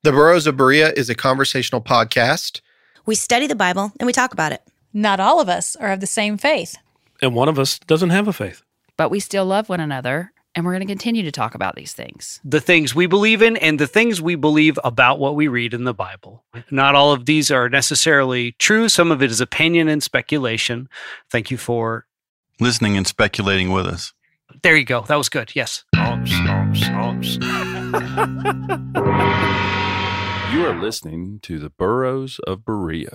The Burros of Berea is a conversational podcast. We study the Bible and we talk about it. Not all of us are of the same faith. And one of us doesn't have a faith. But we still love one another, and we're going to continue to talk about these things. The things we believe in and the things we believe about what we read in the Bible. Not all of these are necessarily true. Some of it is opinion and speculation. Thank you for listening and speculating with us. There you go. That was good. Yes. You are listening to the Burros of Berea.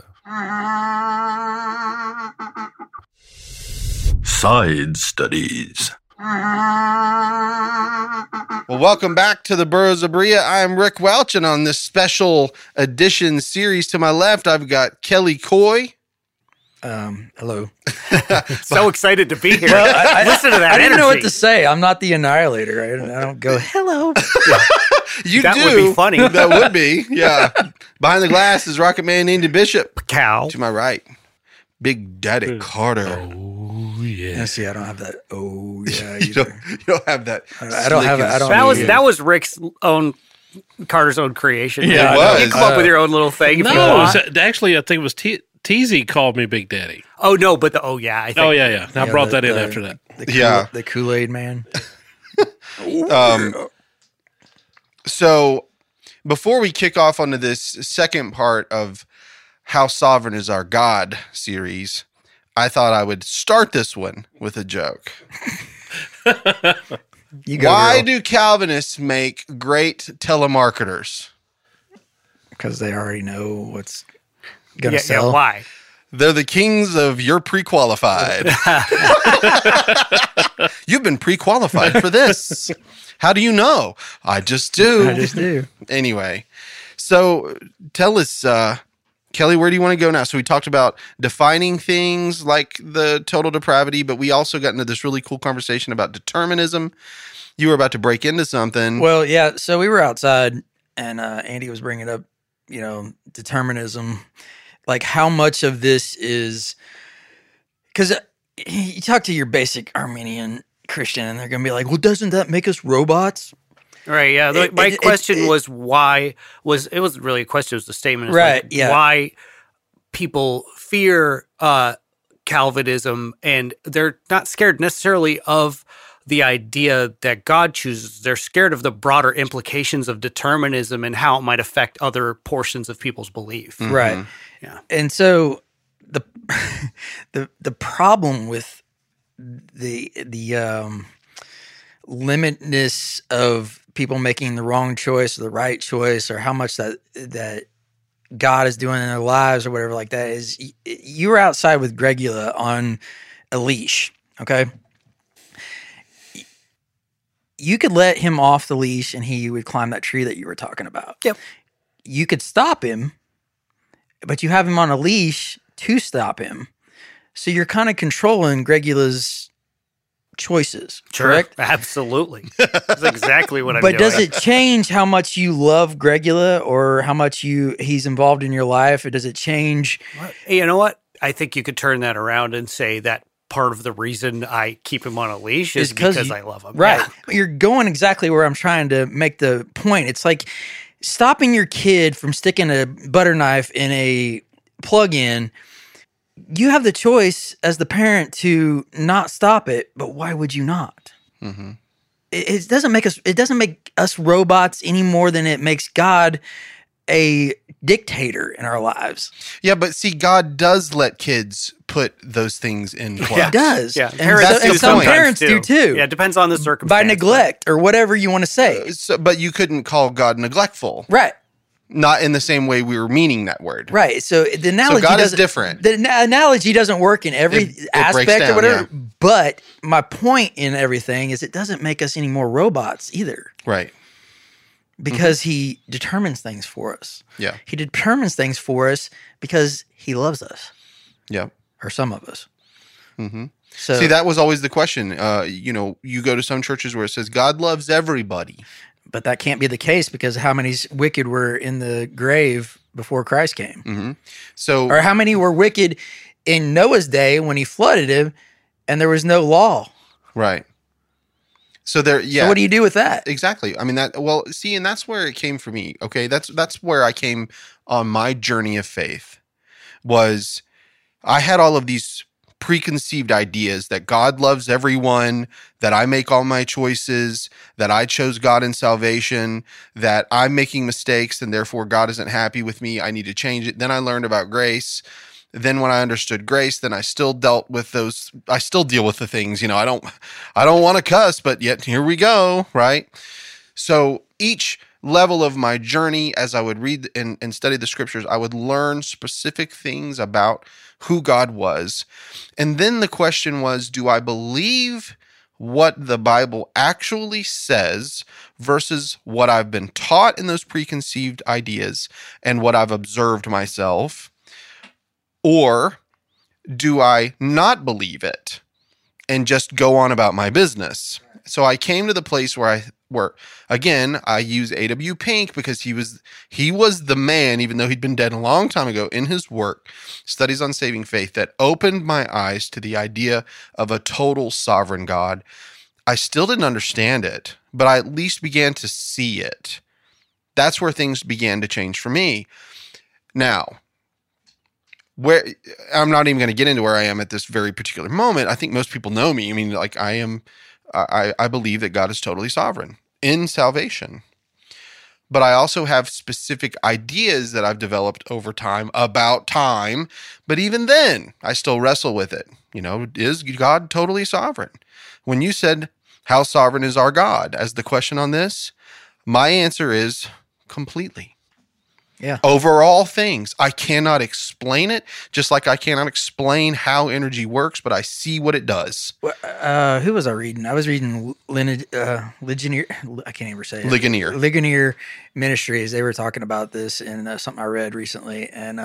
Side Studies. Well, welcome back to the Burros of Berea. I'm Rick Welch, and on this special edition series to my left, I've got Kelly Coy. Hello. So excited to be here. Well, Listen to that I didn't energy. know what to say. I'm not the Annihilator. I don't go, hello. That would be funny. That would be, yeah. Behind the glass is Rocket Man Andy Bishop. Cow. To my right, Big Daddy Carter. Oh, yeah. See, I don't have that. Oh, yeah. You don't have that. I don't have it. I don't. That was Rick's own, Carter's own creation. Yeah, it was. You come up with your own little thing if you No, want. actually, I think it was Teasy called me Big Daddy. Oh, no, but I think. Oh, yeah. I brought that in after that. The Kool-Aid man. So before we kick off onto this second part of How Sovereign is Our God series, I thought I would start this one with a joke. Why do Calvinists make great telemarketers? Because they already know what's going to Yeah, sell. why? They're the kings of you're pre-qualified. You've been pre-qualified for this. How do you know? I just do. I just do. Anyway, so tell us, Kelly, where do you want to go now? So we talked about defining things like the total depravity, but we also got into this really cool conversation about determinism. You were about to break into something. Well, yeah. So we were outside, and Andy was bringing up, determinism. Like how much of this is because you talk to your basic Armenian Christian, and they're going to be like, "Well, doesn't that make us robots?" Right. Yeah. My question was why it wasn't really a question. It was a statement. Right. Yeah. Why people fear Calvinism, and they're not scared necessarily of the idea that God chooses. They're scared of the broader implications of determinism and how it might affect other portions of people's belief. Mm-hmm. Right. Yeah. And so the problem with the limitness of people making the wrong choice or the right choice, or how much that God is doing in their lives or whatever like that, is you were outside with Gregula on a leash, okay? You could let him off the leash and he would climb that tree that you were talking about. Yep. You could stop him, but you have him on a leash to stop him. So you're kind of controlling Gregula's choices, correct? Absolutely. That's exactly what I'm But doing. does it change how much you love Gregula or how much he's involved in your life? Or does it change? You know what? I think you could turn that around and say that part of the reason I keep him on a leash is because I love him. Right. Yeah. You're going exactly where I'm trying to make the point. It's like stopping your kid from sticking a butter knife in a plug-in. You have the choice as the parent to not stop it, but why would you not? Mm-hmm. It doesn't make us robots any more than it makes God a dictator in our lives. Yeah, but see, God does let kids put those things in play. He does. Yeah. And some parents do too. Yeah, it depends on the circumstance. By neglect or whatever you want to say. But you couldn't call God neglectful. Right. Not in the same way we were meaning that word. Right. So the analogy God is doesn't- different. The analogy doesn't work in every It breaks aspect down, or whatever. yeah. But my point in everything is it doesn't make us any more robots either. Right. Because he determines things for us. Yeah. He determines things for us because he loves us. Yeah. Or some of us. Mm-hmm. So See, that was always the question. You go to some churches where it says God loves everybody. But that can't be the case because how many wicked were in the grave before Christ came? Mm-hmm. So, or how many were wicked in Noah's day when he flooded him and there was no law? Right. So there, yeah. So what do you do with that? Exactly. I mean and that's where it came for me. Okay. That's where I came on my journey of faith. Was I had all of these preconceived ideas that God loves everyone, that I make all my choices, that I chose God in salvation, that I'm making mistakes and therefore God isn't happy with me. I need to change it. Then I learned about grace. Then when I understood grace, then I still dealt with those. I still deal with the things, I don't want to cuss, but yet here we go. Right. So each level of my journey, as I would read and study the scriptures, I would learn specific things about who God was. And then the question was, do I believe what the Bible actually says versus what I've been taught in those preconceived ideas and what I've observed myself? Or do I not believe it and just go on about my business? So I came to the place where again, I use A.W. Pink because he was the man, even though he'd been dead a long time ago, in his work, Studies on Saving Faith, that opened my eyes to the idea of a total sovereign God. I still didn't understand it, but I at least began to see it. That's where things began to change for me. Now, where I'm not even going to get into where I am at this very particular moment. I think most people know me. I mean, like I believe that God is totally sovereign in salvation. But I also have specific ideas that I've developed over time about time. But even then, I still wrestle with it. Is God totally sovereign? When you said, how sovereign is our God, as the question on this, my answer is completely. Yeah. Over all things. I cannot explain it, just like I cannot explain how energy works, but I see what it does. Who was I reading? I was reading Ligonier. I can't even say it. Ligonier Ministries. They were talking about this in something I read recently, and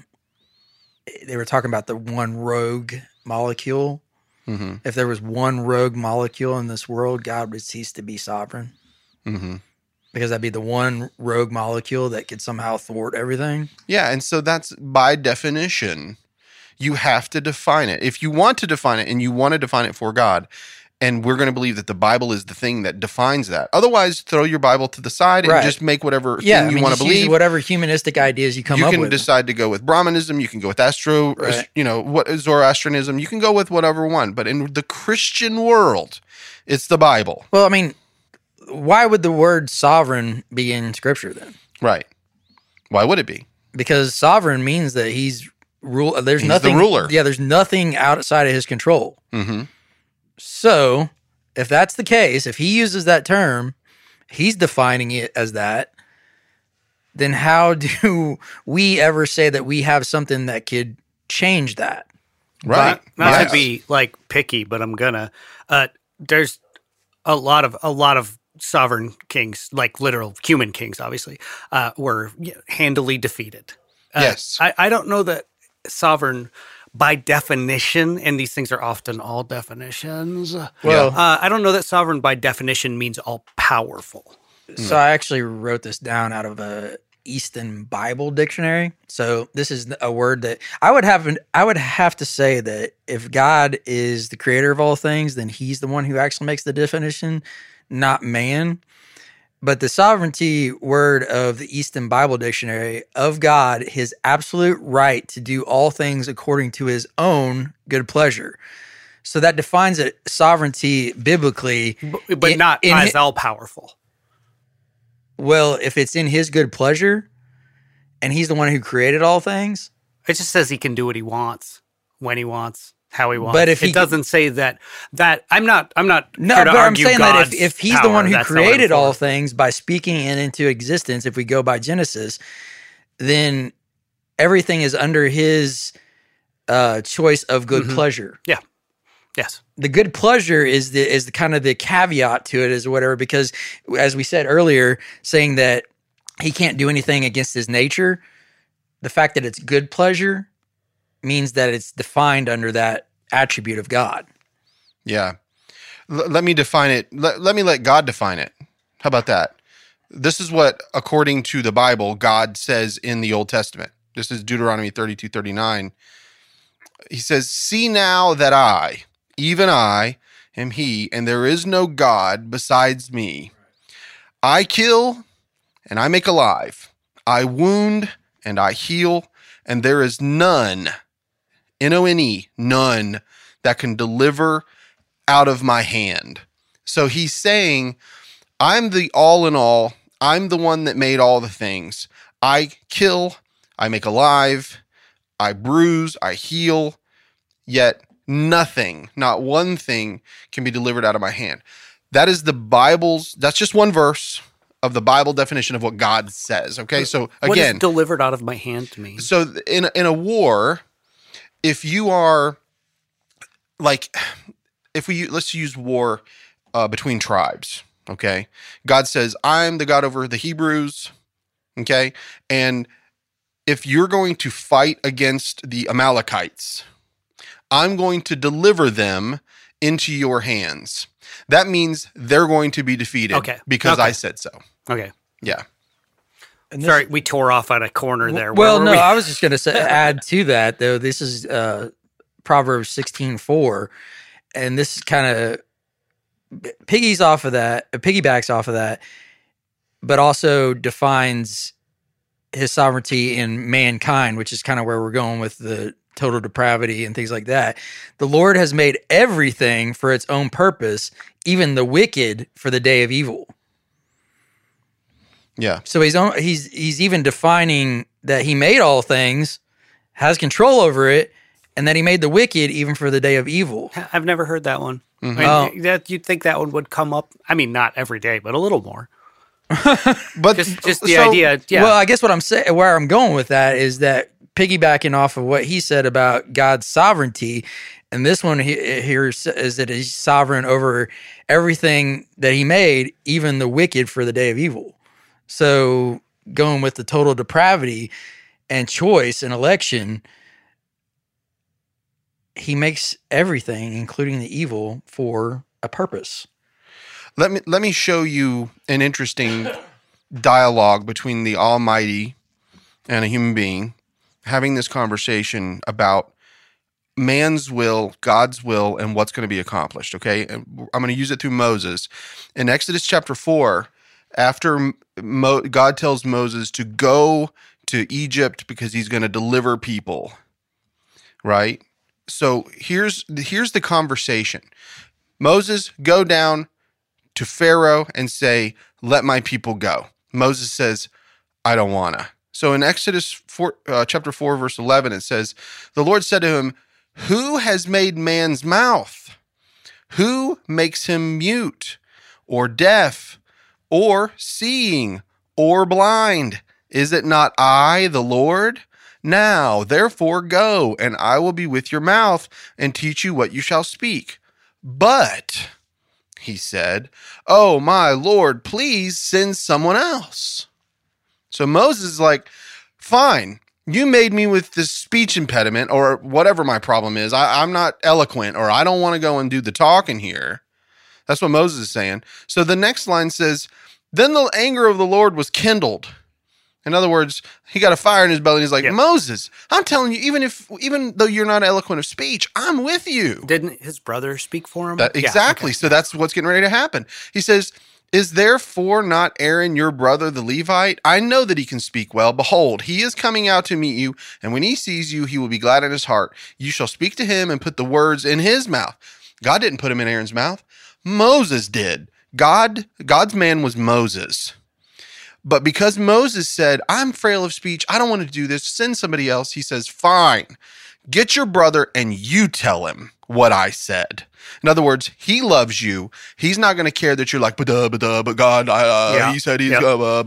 they were talking about the one rogue molecule. Mm-hmm. If there was one rogue molecule in this world, God would cease to be sovereign. Mm-hmm. Because that'd be the one rogue molecule that could somehow thwart everything. Yeah, and so that's by definition, you have to define it. If you want to define it and you want to define it for God, and we're going to believe that the Bible is the thing that defines that. Otherwise, throw your Bible to the side and just make whatever thing you want to believe. Whatever humanistic ideas you come up with. You can decide to go with Brahmanism. You can go with Zoroastrianism. You can go with whatever one. But in the Christian world, it's the Bible. Well, I mean, why would the word sovereign be in Scripture then? Right. Why would it be? Because sovereign means that he's There's nothing. The ruler. Yeah, there's nothing outside of his control. Mm-hmm. So, if that's the case, if he uses that term, he's defining it as that. Then how do we ever say that we have something that could change that? Right. Not to be like picky, but I'm gonna. There's a lot of sovereign kings, like literal human kings, obviously, were handily defeated. Yes. I don't know that sovereign by definition, and these things are often all definitions. Well, I don't know that sovereign by definition means all powerful. So I actually wrote this down out of a Easton Bible dictionary. So this is a word that I would have to say that if God is the creator of all things, then he's the one who actually makes the definition, not man. But the sovereignty word of the Easton Bible Dictionary of God, his absolute right to do all things according to his own good pleasure. So that defines it, sovereignty biblically. But not as all powerful. Well, if it's in his good pleasure and he's the one who created all things. It just says he can do what he wants, when he wants, how he wants. But if it doesn't say that I'm not no, here to but I'm argue saying God's that if he's power, the one who that's not what I'm created all for. things by speaking it into existence, if we go by Genesis, then everything is under his choice of good pleasure. Yeah. Yes. The good pleasure is the kind of the caveat to it, is whatever, because as we said earlier, saying that he can't do anything against his nature, the fact that it's good pleasure means that it's defined under that attribute of God. Yeah. Let me define it. Let me let God define it. How about that? This is what, according to the Bible, God says in the Old Testament. This is Deuteronomy 32:39. He says, "See now that I, even I, am he, and there is no God besides me. I kill and I make alive. I wound and I heal, and there is none, N-O-N-E, none that can deliver out of my hand. So he's saying, I'm the all in all. I'm the one that made all the things. I kill, I make alive, I bruise, I heal, yet nothing, not one thing can be delivered out of my hand. That is the Bible's, that's just one verse of the Bible definition of what God says. Okay, so What again, does delivered out of my hand to me? so in a war, if you are like, let's use war between tribes. Okay, God says, I'm the God over the Hebrews. Okay, and if you're going to fight against the Amalekites, I'm going to deliver them into your hands. That means they're going to be defeated because I said so. Okay. Yeah. And Sorry, we tore off on a corner there. Well, Where no, were we? I was just going to add to that, though. This is Proverbs 16:4, and this kind of piggybacks off of that, but also defines his sovereignty in mankind, which is kind of where we're going with the total depravity and things like that. The Lord has made everything for its own purpose, even the wicked for the day of evil. Yeah. So he's even defining that he made all things, has control over it, and that he made the wicked even for the day of evil. I've never heard that one. Mm-hmm. I mean, you'd think that one would come up. I mean, not every day, but a little more. But just the idea. Yeah. Well, I guess what I'm saying, where I'm going with that is that piggybacking off of what he said about God's sovereignty, and this one here is that he's sovereign over everything that he made, even the wicked for the day of evil. So going with the total depravity and choice and election, he makes everything, including the evil, for a purpose. Let me show you an interesting dialogue between the Almighty and a human being having this conversation about man's will, God's will, and what's going to be accomplished. Okay, and I'm going to use it through Moses in Exodus chapter 4. After God tells Moses to go to Egypt because he's going to deliver people, right? So here's the conversation. Moses, go down to Pharaoh and say, let my people go. Moses says, I don't want to. So in Exodus 4, chapter 4, verse 11, it says, the Lord said to him, who has made man's mouth? Who makes him mute or deaf or seeing or blind? Is it not I, the Lord? Now, therefore, go, and I will be with your mouth and teach you what you shall speak. But, he said, oh, my Lord, please send someone else. So Moses is like, fine, you made me with this speech impediment or whatever my problem is. I'm not eloquent, or I don't want to go and do the talking here. That's what Moses is saying. So the next line says, then the anger of the Lord was kindled. In other words, he got a fire in his belly and he's like, Moses, I'm telling you, even though you're not eloquent of speech, I'm with you. Didn't his brother speak for him? Exactly. Okay. So that's what's getting ready to happen. He says, is therefore not Aaron your brother the Levite? I know that he can speak well. Behold, he is coming out to meet you, and when he sees you, he will be glad in his heart. You shall speak to him and put the words in his mouth. God didn't put him in Aaron's mouth. Moses did. God's man was Moses. But because Moses said, I'm frail of speech, I don't want to do this, send somebody else, he says, fine, get your brother and you tell him what I said. In other words, he loves you. He's not going to care that you're like, but God, he said he's,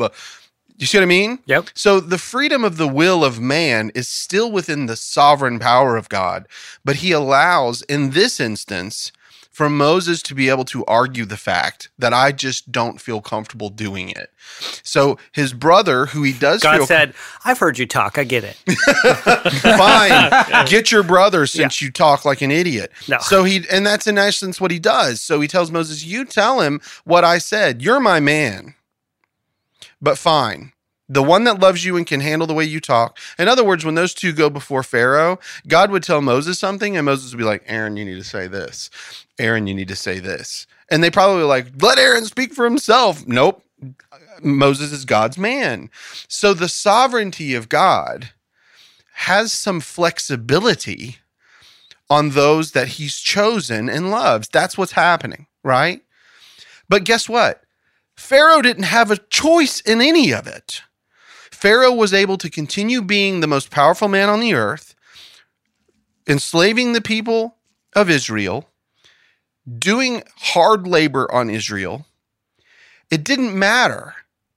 you see what I mean? Yep. So the freedom of the will of man is still within the sovereign power of God, but he allows, in this instance, for Moses to be able to argue the fact that I just don't feel comfortable doing it. So his brother, who he does God said, I've heard you talk. I get it. Fine. Get your brother since you talk like an idiot. No. So and that's in essence what he does. So he tells Moses, you tell him what I said. You're my man. But fine. The one that loves you and can handle the way you talk. In other words, when those two go before Pharaoh, God would tell Moses something and Moses would be like, Aaron, you need to say this. Aaron, you need to say this. And they probably were like, let Aaron speak for himself. Nope. Moses is God's man. So the sovereignty of God has some flexibility on those that he's chosen and loves. That's what's happening, right? But guess what? Pharaoh didn't have a choice in any of it. Pharaoh was able to continue being the most powerful man on the earth, enslaving the people of Israel, doing hard labor on Israel. It didn't matter.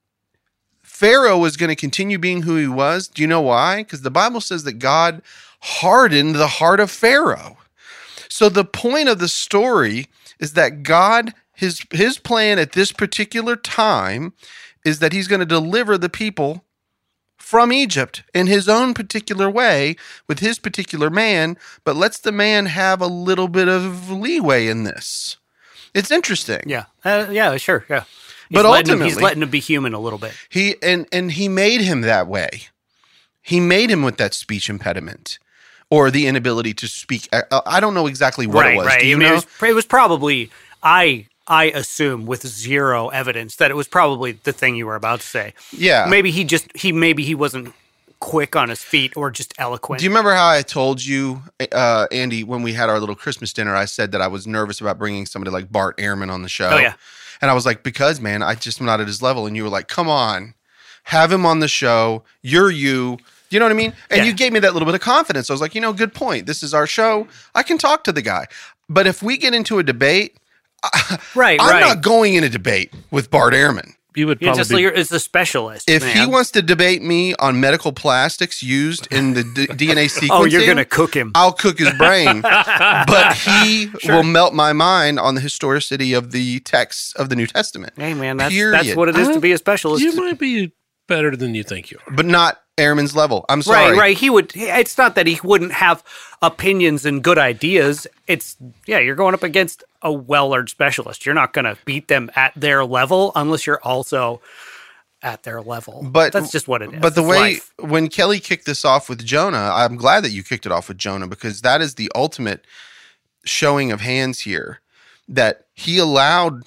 Pharaoh was going to continue being who he was. Do you know why? Because the Bible says that God hardened the heart of Pharaoh. So the point of the story is that God, his plan at this particular time is that he's going to deliver the people from Egypt in his own particular way with his particular man, but lets the man have a little bit of leeway in this. It's interesting. Yeah. Sure. Yeah. But ultimately, he's letting him be human a little bit. He made him that way. He made him with that speech impediment or the inability to speak. I don't know exactly what it was. Right. Do you know? It was probably, I assume with zero evidence that it was probably the thing you were about to say. Yeah. Maybe he wasn't quick on his feet or just eloquent. Do you remember how I told you, Andy, when we had our little Christmas dinner, I said that I was nervous about bringing somebody like Bart Ehrman on the show. Oh, yeah. And I was like, because, man, I just am not at his level. And you were like, come on, have him on the show. You're you. You know what I mean? And you gave me that little bit of confidence. I was like, good point. This is our show. I can talk to the guy. But if we get into a debate, I'm not going in a debate with Bart Ehrman. You would probably it's a specialist. If he wants to debate me on medical plastics used in the DNA sequencing, you're going to cook him. I'll cook his brain. But he will melt my mind on the historicity of the texts of the New Testament. Hey, man, that's what it is to be a specialist. You might be better than you think you are. But not Ehrman's level. I'm sorry. Right. He would. It's not that he wouldn't have opinions and good ideas. It's you're going up against a well-learned specialist. You're not going to beat them at their level unless you're also at their level. But that's just what it is. But the way when Kelly kicked this off with Jonah, I'm glad that you kicked it off with Jonah because that is the ultimate showing of hands here. That he allowed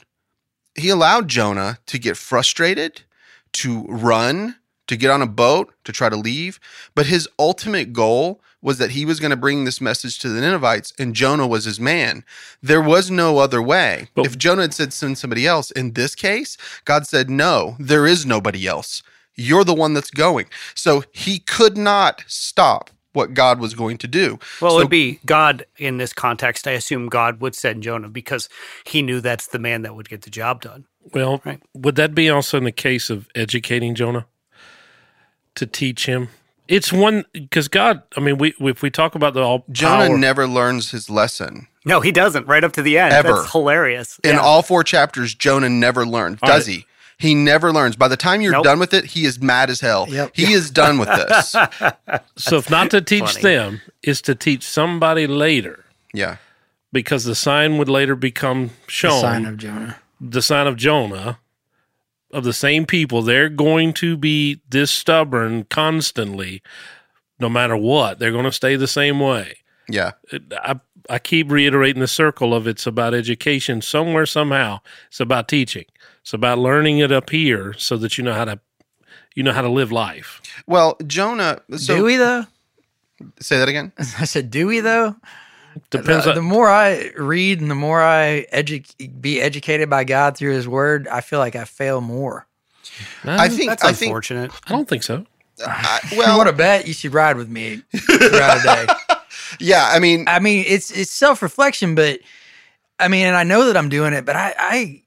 Jonah to get frustrated, to run, to get on a boat, to try to leave. But his ultimate goal was that he was going to bring this message to the Ninevites, and Jonah was his man. There was no other way. But if Jonah had said send somebody else, in this case, God said, no, there is nobody else. You're the one that's going. So he could not stop what God was going to do. Well, it would be God in this context. I assume God would send Jonah because he knew that's the man that would get the job done. Well, would that be also in the case of educating Jonah? To teach him? It's one, because God, if we talk about the all Jonah power, never learns his lesson. No, he doesn't, right up to the end. Ever. That's hilarious. In all 4 chapters, Jonah never learned. Does he? He never learns. By the time you're done with it, he is mad as hell. Yep. He is done with this. So if not to teach them, is to teach somebody later. Yeah. Because the sign would later become shown. The sign of Jonah. The sign of Jonah. Of the same people, they're going to be this stubborn constantly, no matter what. They're going to stay the same way. Yeah. I keep reiterating the circle of it's about education somewhere, somehow. It's about teaching. It's about learning it up here so that you know how to live life. Well, Jonah. So, do we though? Say that again. I said, do we though? Depends. The more I read and the more I be educated by God through His Word, I feel like I fail more. I think that's unfortunate. I don't think so. Well, what a bet! You should ride with me throughout a day. Yeah, I mean, it's self-reflection, but and I know that I'm doing it, but I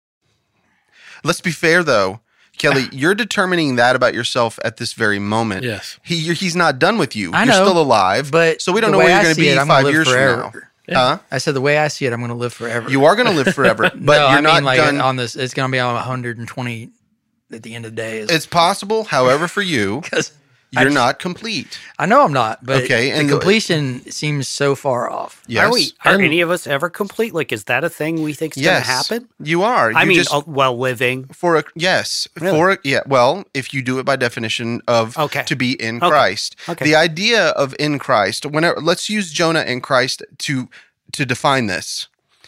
let's be fair though. Kelly, you're determining that about yourself at this very moment. Yes. He's not done with you. I You're know, still alive. but so we don't know where you're going to be 5 years forever. from now. Yeah. I said the way I see it, I'm going to live forever. You are going to live forever, but no, you're not like done. On this, it's going to be on 120 at the end of the day. It's possible, however, for you, You're not complete. I know I'm not, but Okay, and the completion seems so far off. Yes. Are any of us ever complete? Like, is that a thing we think is going to happen? You are. I You mean, just- while living. Yes. Really? Well, if you do it by definition of to be in Christ. Okay. The idea of in Christ, let's use Jonah and Christ to define this.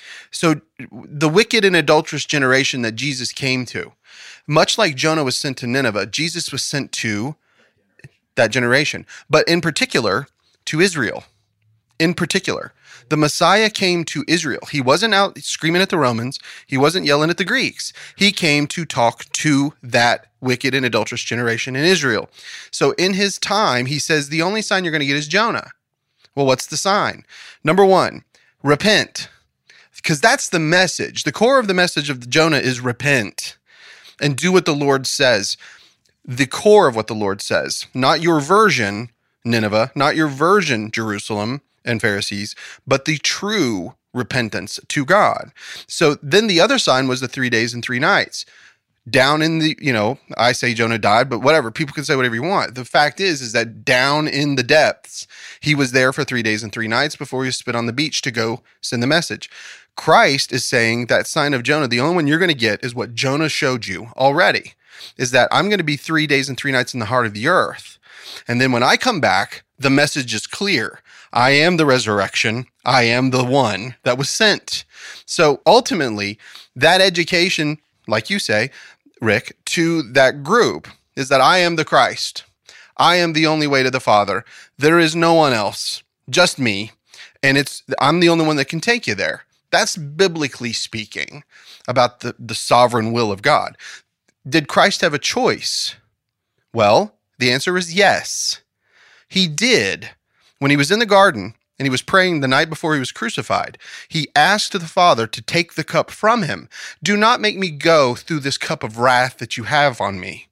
So the wicked and adulterous generation that Jesus came to, much like Jonah was sent to Nineveh, Jesus was sent to that generation, but in particular to Israel. In particular, the Messiah came to Israel. He wasn't out screaming at the Romans. He wasn't yelling at the Greeks. He came to talk to that wicked and adulterous generation in Israel. So in his time, he says, the only sign you're going to get is Jonah. Well, what's the sign? Number 1, repent. Because that's the message. The core of the message of Jonah is repent and do what the Lord says. The core of what the Lord says, not your version, Nineveh, not your version, Jerusalem and Pharisees, but the true repentance to God. So then the other sign was the 3 days and 3 nights. Down in the, I say Jonah died, but whatever, people can say whatever you want. The fact is that down in the depths, he was there for 3 days and 3 nights before he spit on the beach to go send the message. Christ is saying that sign of Jonah, the only one you're going to get is what Jonah showed you already, is that I'm going to be 3 days and 3 nights in the heart of the earth. And then when I come back, the message is clear. I am the resurrection. I am the one that was sent. So ultimately, that education, like you say, Rick, to that group is that I am the Christ. I am the only way to the Father. There is no one else, just me. And I'm the only one that can take you there. That's biblically speaking about the sovereign will of God. Did Christ have a choice? Well, the answer is yes. He did. When he was in the garden and he was praying the night before he was crucified, he asked the Father to take the cup from him. Do not make me go through this cup of wrath that you have on me.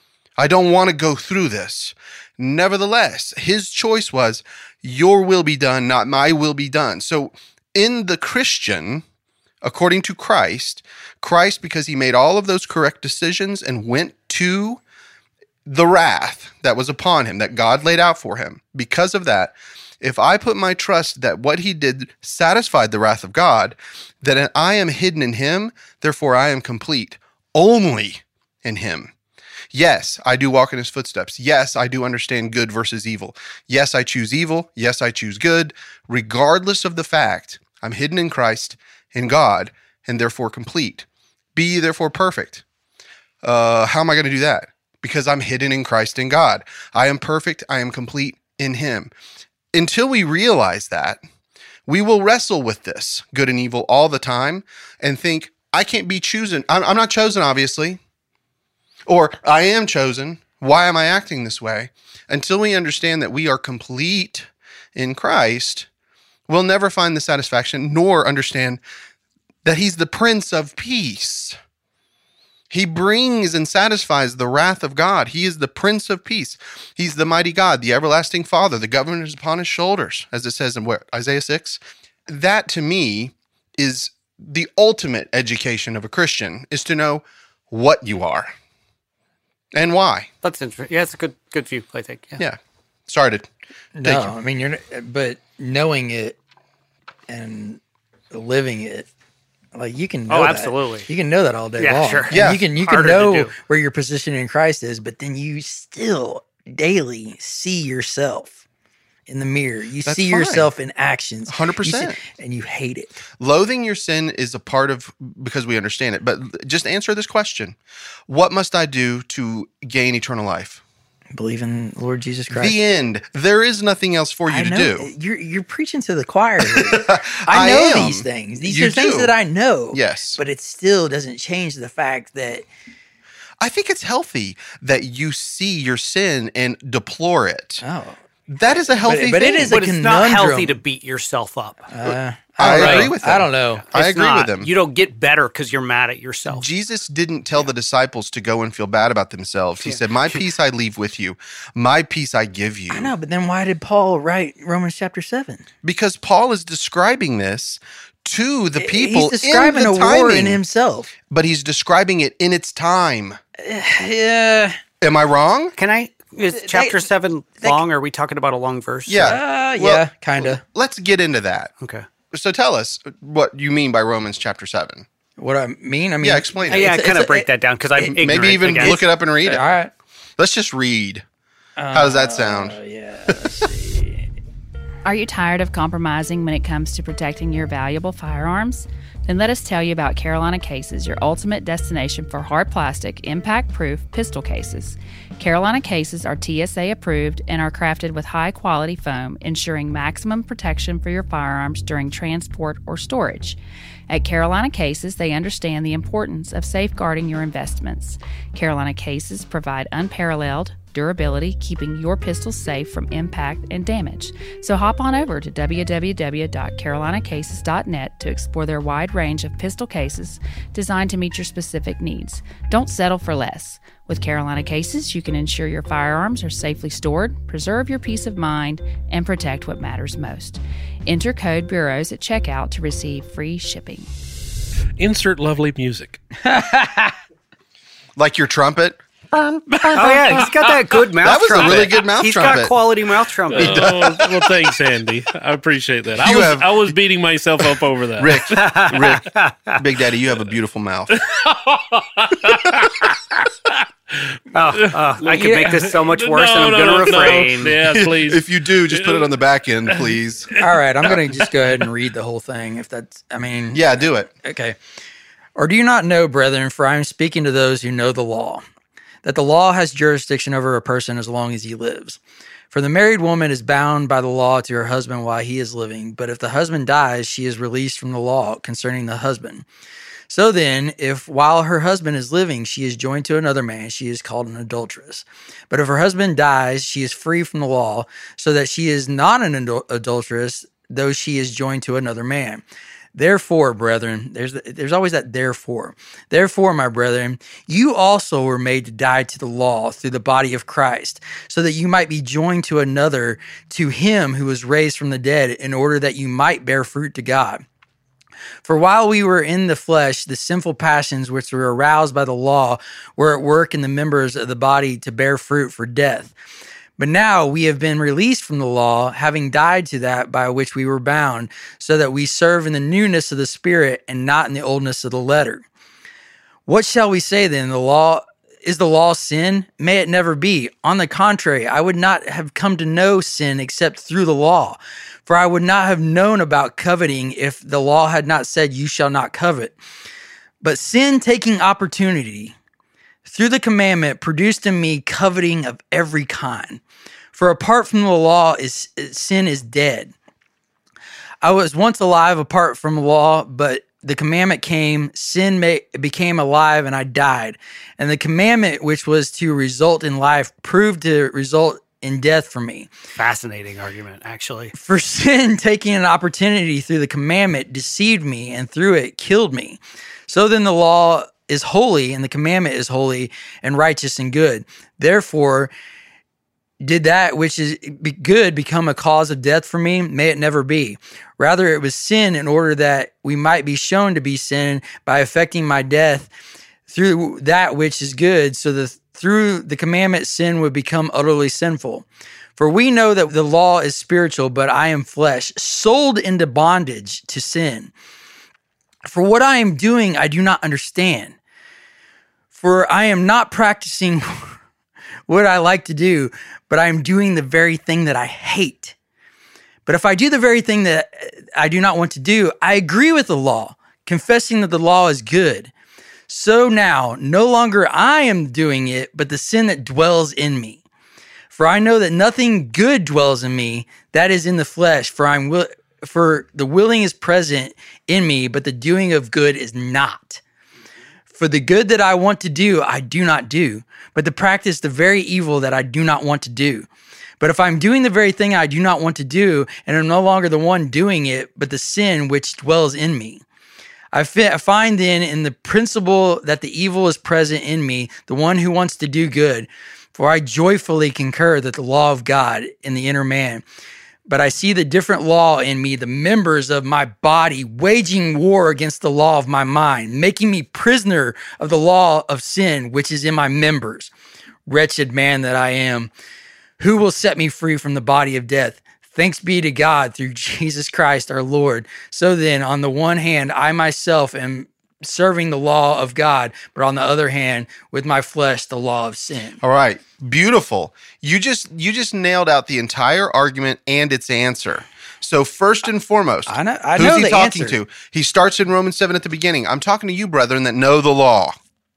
I don't want to go through this. Nevertheless, his choice was, your will be done, not my will be done. So in the Christian, according to Christ, because he made all of those correct decisions and went to the wrath that was upon him, that God laid out for him, because of that, if I put my trust that what he did satisfied the wrath of God, that I am hidden in him, therefore I am complete only in him. Yes, I do walk in his footsteps. Yes, I do understand good versus evil. Yes, I choose evil. Yes, I choose good. Regardless of the fact, I'm hidden in Christ, in God, and therefore complete. Be ye therefore perfect. How am I going to do that? Because I'm hidden in Christ, in God. I am perfect. I am complete in him. Until we realize that, we will wrestle with this, good and evil, all the time and think, I can't be chosen. I'm not chosen, obviously. Or I am chosen. Why am I acting this way? Until we understand that we are complete in Christ, we'll never find the satisfaction nor understand that he's the Prince of Peace. He brings and satisfies the wrath of God. He is the Prince of Peace. He's the mighty God, the everlasting Father. The government is upon his shoulders, as it says in Isaiah 6. That, to me, is the ultimate education of a Christian, is to know what you are and why. That's interesting. Yeah, it's a good view, I think. Yeah. Sorry to No, I mean, but knowing it and living it, like you can know that. Absolutely. You can know that all day Yeah, long. sure. And Yeah. you can Harder to know do. where your position in Christ is, but then you still daily see yourself in the mirror. You That's see fine. yourself in actions. 100%. And you hate it. Loathing your sin is a part of, because we understand it. But just answer this question. What must I do to gain eternal life? Believe in Lord Jesus Christ. The end. There is nothing else for you I to know. do. You're preaching to the choir. I know am. these things. These You are things do. that I know. Yes. But it still doesn't change the fact that I think it's healthy that you see your sin and deplore it. That is a healthy but thing. it is a But it's not conundrum. healthy to beat yourself up. I don't agree know. with him. I don't know. I It's agree not. with him. You don't get better because you're mad at yourself. Jesus didn't tell the disciples to go and feel bad about themselves. He said, my peace I leave with you. My peace I give you. I know, but then why did Paul write Romans chapter 7? Because Paul is describing this to the people. He's describing in a the war in timing, himself. but he's describing it in its time. Yeah. Am I wrong? Can I Is chapter 7 long? Or are we talking about a long verse? Yeah. Yeah, kind of. Let's get into that. Okay. So tell us what you mean by Romans chapter 7. What I mean? Yeah, explain it. Yeah, kind of break that down because I'm ignorant, Maybe even I guess. look it up and read it. All right. Let's just read. How does that sound? Yeah, let's see. Are you tired of compromising when it comes to protecting your valuable firearms? Then let us tell you about Carolina Cases, your ultimate destination for hard plastic, impact-proof pistol cases. Carolina Cases are TSA approved and are crafted with high-quality foam, ensuring maximum protection for your firearms during transport or storage. At Carolina Cases, they understand the importance of safeguarding your investments. Carolina Cases provide unparalleled durability, keeping your pistols safe from impact and damage. So hop on over to www.carolinacases.net to explore their wide range of pistol cases designed to meet your specific needs. Don't settle for less. With Carolina Cases, you can ensure your firearms are safely stored, preserve your peace of mind, and protect what matters most. Enter code BUREAUS at checkout to receive free shipping. Insert lovely music. Like your trumpet? Oh, yeah. He's got that good mouth trumpet. That was a really good mouth He's trumpet. got quality mouth trumpet. Well, thanks, Andy. I appreciate that. I was beating myself up over that. Rick, Big Daddy, you have a beautiful mouth. I could make this so much worse, and I'm going to refrain. Yeah, please. If you do, just put it on the back end, please. All right, I'm going to just go ahead and read the whole thing. If that's, Yeah, do it. Okay. Or do you not know, brethren, for I am speaking to those who know the law, that the law has jurisdiction over a person as long as he lives. For the married woman is bound by the law to her husband while he is living, but if the husband dies, she is released from the law concerning the husband. So then, if while her husband is living, she is joined to another man, she is called an adulteress. But if her husband dies, she is free from the law, so that she is not an adulteress, though she is joined to another man. Therefore, brethren, there's always that therefore. Therefore, my brethren, you also were made to die to the law through the body of Christ, so that you might be joined to another, to him who was raised from the dead, in order that you might bear fruit to God. For while we were in the flesh, the sinful passions which were aroused by the law were at work in the members of the body to bear fruit for death. But now we have been released from the law, having died to that by which we were bound, so that we serve in the newness of the Spirit and not in the oldness of the letter. What shall we say then? Is the law sin? May it never be. On the contrary, I would not have come to know sin except through the law. For I would not have known about coveting if the law had not said, you shall not covet. But sin, taking opportunity through the commandment, produced in me coveting of every kind. For apart from the law, sin is dead. I was once alive apart from the law, but the commandment came, sin became alive, and I died. And the commandment, which was to result in life, proved to result in death for me. Fascinating argument, actually. For sin, taking an opportunity through the commandment, deceived me, and through it killed me. So then the law is holy, and the commandment is holy and righteous and good. Therefore, did that which is good become a cause of death for me? May it never be. Rather, it was sin in order that we might be shown to be sin by effecting my death through that which is good, so that through the commandment sin would become utterly sinful. For we know that the law is spiritual, but I am flesh, sold into bondage to sin. For what I am doing, I do not understand. For I am not practicing what I like to do, but I am doing the very thing that I hate. But if I do the very thing that I do not want to do, I agree with the law, confessing that the law is good. So now, no longer I am doing it, but the sin that dwells in me. For I know that nothing good dwells in me, that is in the flesh, for the willing is present in me, but the doing of good is not. For the good that I want to do, I do not do, but to practice the very evil that I do not want to do. But if I'm doing the very thing I do not want to do, and I'm no longer the one doing it, but the sin which dwells in me, I find then in the principle that the evil is present in me, the one who wants to do good. For I joyfully concur that the law of God in the inner man. But I see the different law in me, the members of my body, waging war against the law of my mind, making me prisoner of the law of sin, which is in my members. wretched man that I am. Who will set me free from the body of death? Thanks be to God through Jesus Christ our Lord. So then, on the one hand, I myself am serving the law of God, but on the other hand, with my flesh, the law of sin. All right. Beautiful. You just nailed out the entire argument and its answer. So first and foremost, I know who's he the talking answer. to? He starts in Romans 7 at the beginning. I'm talking to you, brethren, that know the law.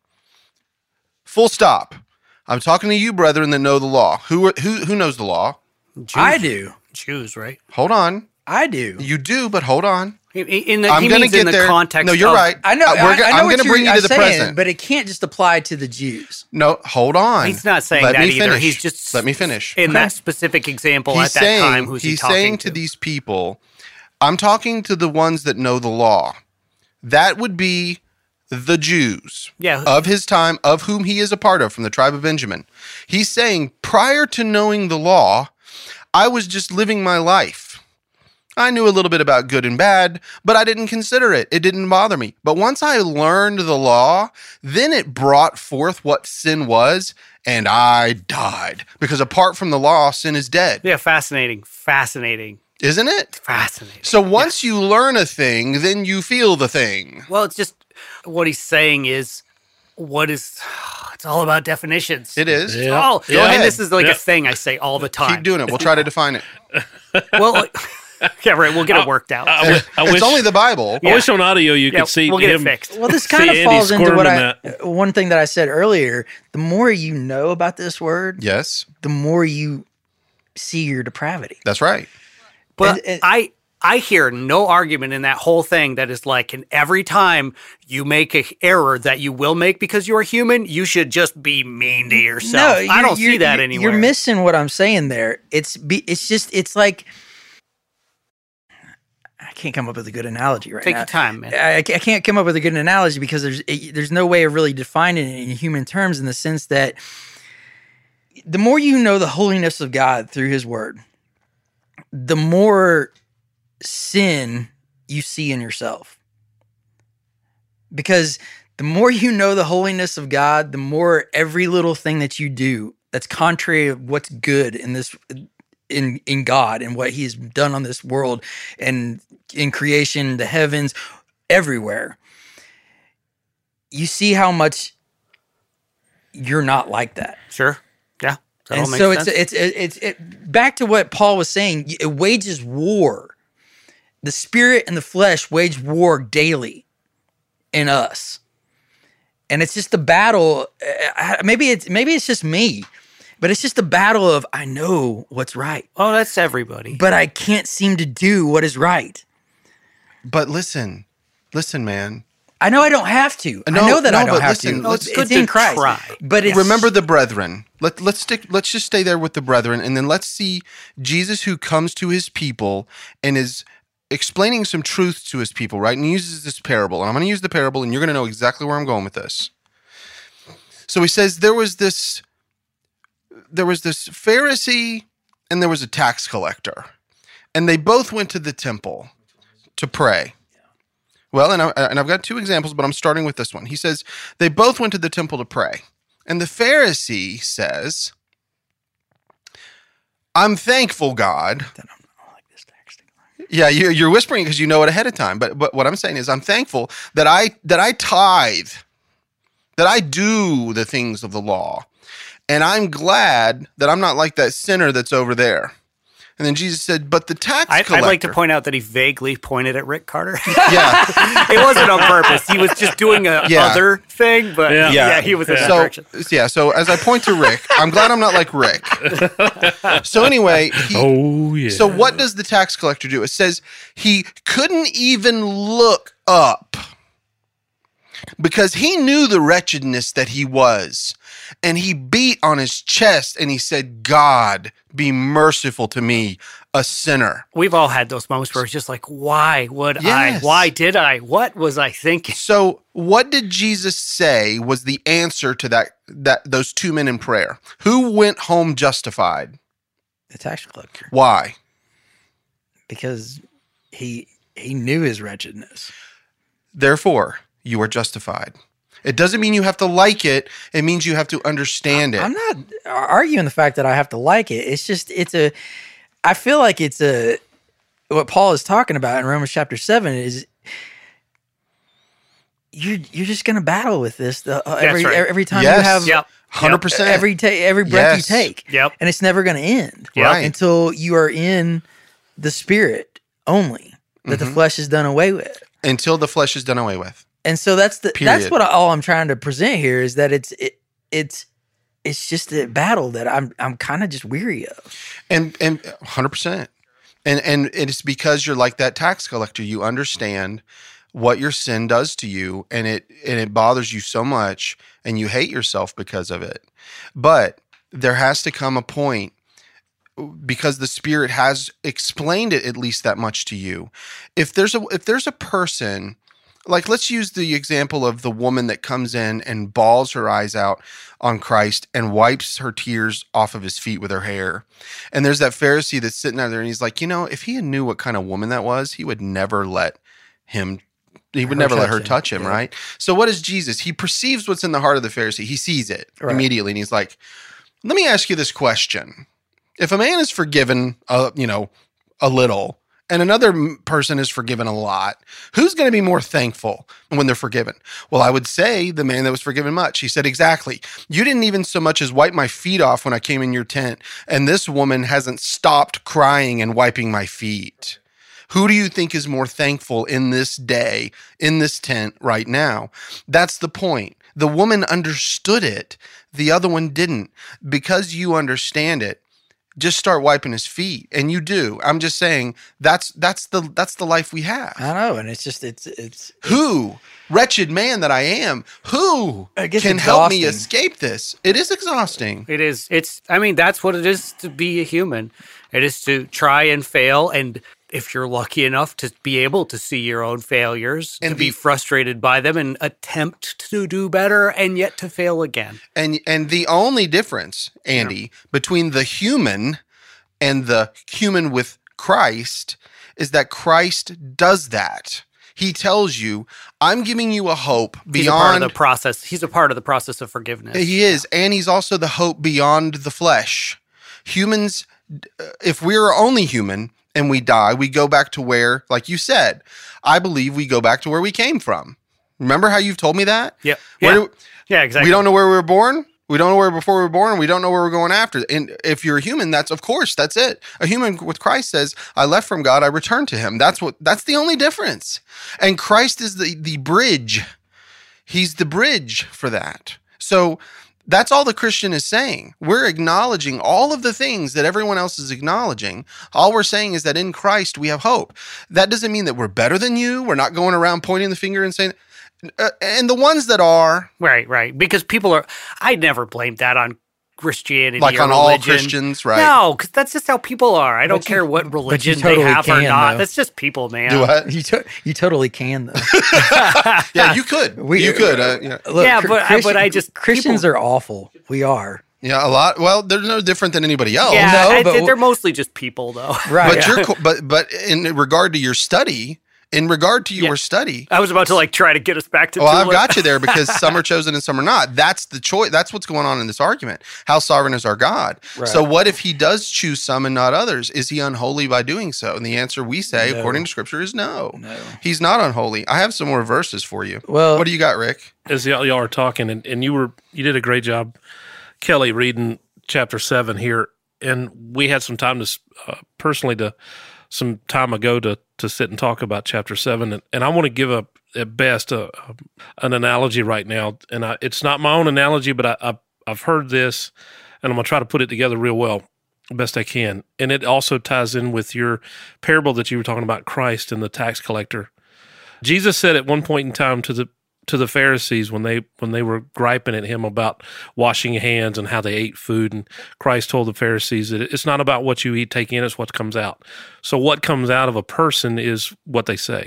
Full stop. I'm talking to you, brethren, that know the law. Who knows the law? Jews. I do. Jews, right? Hold on. I do. You do, but hold on. In the, I'm he going to means get in the there. context No, you're of- right. I know. I'm I know going to bring you to the present. but it can't just apply to the Jews. No, hold on. He's not saying Let that me either. finish. He's just Let me finish. in that specific example at that time. Who's he he's talking saying to these people, I'm talking to the ones that know the law. That would be the Jews of his time, of whom he is a part of, from the tribe of Benjamin. He's saying, prior to knowing the law, I was just living my life. I knew a little bit about good and bad, but I didn't consider it. It didn't bother me. But once I learned the law, then it brought forth what sin was, and I died. Because apart from the law, sin is dead. Yeah, fascinating. Isn't it? Fascinating. So once you learn a thing, then you feel the thing. Well, it's just what he's saying is it's all about definitions. It is. It's all- Go ahead. And this is like a thing I say all the time. Keep doing it. We'll try to define it. Well, yeah, right. We'll get it worked out. It's only the Bible. I wish on audio you could see we'll get him. it fixed. Well, this kind of Andy falls into what squirming one thing that I said earlier. The more you know about this word, Yes, the more you see your depravity. that's right. But And- I hear no argument in that whole thing that is like, and every time you make an error that you will make because you're human, you should just be mean to yourself. I don't see that anywhere. You're missing what I'm saying there. It's like I can't come up with a good analogy right Take now. your time, man. I can't come up with a good analogy because there's no way of really defining it in human terms, in the sense that the more you know the holiness of God through His Word, the more sin you see in yourself. Because the more you know the holiness of God, the more every little thing that you do that's contrary of what's good in this in God and what He has done on this world and in creation, the heavens, everywhere, you see how much you're not like that. Sure. Yeah. That all And makes so sense. it's back to what Paul was saying. It wages war. The spirit and the flesh wage war daily in us, and it's just the battle. Maybe it's just me, but it's just the battle of I know what's right, Oh, that's everybody. but I can't seem to do what is right. But listen, man. I know I don't have to. No, I know that no, I don't but have listen, to. no, it's It's good in to Christ. try. But it's, Remember the brethren. Let's just stay there with the brethren, and then let's see Jesus who comes to his people and is explaining some truths to his people, right? And he uses this parable. And I'm going to use the parable, and you're going to know exactly where I'm going with this. So he says there was this Pharisee and there was a tax collector, and they both went to the temple to pray. Well, and I've got two examples, but I'm starting with this one. He says they both went to the temple to pray. And the Pharisee says, I'm thankful, God. Yeah, you're whispering because you know it ahead of time. But what I'm saying is I'm thankful that I tithe, that I do the things of the law. And I'm glad that I'm not like that sinner that's over there. And then Jesus said, but the tax collector. I'd like to point out that he vaguely pointed at Rick Carter. Yeah. It wasn't on purpose. He was just doing a Yeah. other thing, but Yeah. yeah, he was in that direction. So as I point to Rick, I'm glad I'm not like Rick. So anyway, Oh, yeah. So what does the tax collector do? It says he couldn't even look up because he knew the wretchedness that he was. And he beat on his chest and he said, God, be merciful to me, a sinner. We've all had those moments where it's just like, why would Yes. I? Why did I? What was I thinking? So what did Jesus say was the answer to that those two men in prayer? Who went home justified? the tax collector, Why? because he knew his wretchedness. Therefore, you are justified. It doesn't mean you have to like it. It means you have to understand it. I'm not arguing the fact that I have to like it. It's just, I feel like what Paul is talking about in Romans chapter 7 is you're just going to battle with this every time you have. Yep. 100%. Every breath you take. Yep. And it's never going to end. Right. Until you are in the spirit only, that the flesh is done away with. Until the flesh is done away with. And so that's Period. what all I'm trying to present here is that it's just a battle that I'm kind of just weary of. And 100%. And it's because you're like that tax collector. You understand what your sin does to you, and it bothers you so much, and you hate yourself because of it. But there has to come a point, because the Spirit has explained it at least that much to you. If there's a person, like let's use the example of the woman that comes in and bawls her eyes out on Christ and wipes her tears off of his feet with her hair. And there's that Pharisee that's sitting out there and he's like, if he knew what kind of woman that was, he would never let her touch him, right? So what is Jesus? He perceives what's in the heart of the Pharisee. He sees it immediately, and he's like, let me ask you this question. If a man is forgiven, a little, and another person is forgiven a lot, who's going to be more thankful when they're forgiven? Well, I would say the man that was forgiven much. He said, exactly. You didn't even so much as wipe my feet off when I came in your tent, and this woman hasn't stopped crying and wiping my feet. Who do you think is more thankful in this day, in this tent right now? That's the point. The woman understood it. The other one didn't. Because you understand it, just start wiping his feet. And you do. I'm just saying that's the life we have. I know. And it's who, wretched man that I am, who can help me escape this? It is exhausting. It is. That's what it is to be a human. It is to try and fail, and if you're lucky enough to be able to see your own failures, and to be frustrated by them and attempt to do better and yet to fail again. And the only difference, Andy, between the human and the human with Christ is that Christ does that. He tells you, I'm giving you a hope beyond... He's a part of the process. He's a part of the process of forgiveness. He is, and he's also the hope beyond the flesh. Humans, if we're only human... and we die, we go back to where, like you said, I believe we go back to where we came from. Remember how you've told me that? Yeah. Yeah, exactly. We don't know where we were born. We don't know where before we were born, and we don't know where we're going after. And if you're a human, that's it. A human with Christ says, I left from God, I returned to him. That's the only difference. And Christ is the bridge. He's the bridge for that. So that's all the Christian is saying. We're acknowledging all of the things that everyone else is acknowledging. All we're saying is that in Christ we have hope. That doesn't mean that we're better than you. We're not going around pointing the finger and saying, and the ones that are. Right. Because people are, I never blamed that on Christianity like or on religion. All Christians, right? No, because that's just how people are. I don't care what religion they have or not. That's just people, man. Do what? You totally can, though. Yeah, you could. You could. Look, but I just... Christians are awful. We are. Yeah, a lot. Well, they're no different than anybody else. Yeah, they're mostly just people, though. Right. But in regard to your study... In regard to your study, I was about to try to get us back to. Well, I've got you there because some are chosen and some are not. That's the choice. That's what's going on in this argument. How sovereign is our God? Right. So, what if He does choose some and not others? Is He unholy by doing so? And the answer we say, according to Scripture, is no. No, He's not unholy. I have some more verses for you. Well, what do you got, Rick? As y'all are talking, and you did a great job, Kelly, reading chapter 7 here, and we had some time to personally some time ago to sit and talk about chapter 7, and I want to give at best an analogy right now, and it's not my own analogy, but I've heard this, and I'm going to try to put it together real well, best I can, and it also ties in with your parable that you were talking about, Christ and the tax collector. Jesus said at one point in time to the Pharisees when they were griping at him about washing hands and how they ate food, and Christ told the Pharisees that it's not about what you eat, take in, it's what comes out. So what comes out of a person is what they say,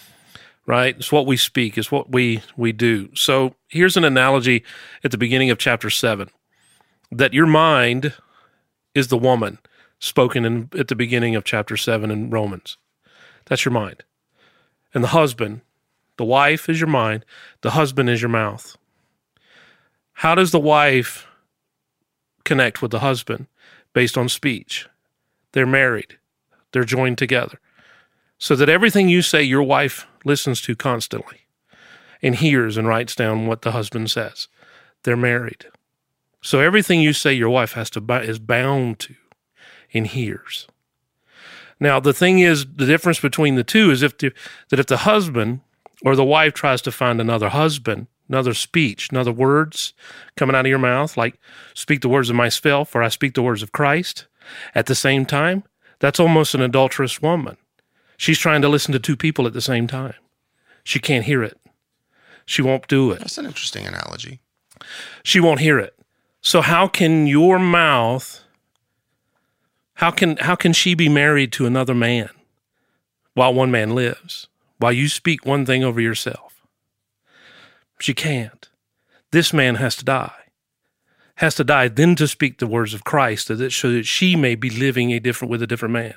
right? It's what we speak, it's what we do. So here's an analogy at the beginning of chapter 7, that your mind is the woman spoken at the beginning of chapter 7 in Romans. That's your mind. And the husband, the wife is your mind, the husband is your mouth. How does the wife connect with the husband? Based on speech. They're married. They're joined together. So that everything you say, your wife listens to constantly and hears and writes down what the husband says. They're married. So everything you say, your wife is bound to and hears. Now, the thing is, the difference between the two is if the husband or the wife tries to find another husband, another speech, another words coming out of your mouth, like speak the words of myself or I speak the words of Christ, at the same time, that's almost an adulterous woman. She's trying to listen to two people at the same time. She can't hear it. She won't do it. That's an interesting analogy. She won't hear it. So how can your mouth, how can she be married to another man while one man lives, while you speak one thing over yourself? She can't. This man has to die. Has to die then to speak the words of Christ so that she may be living with a different man.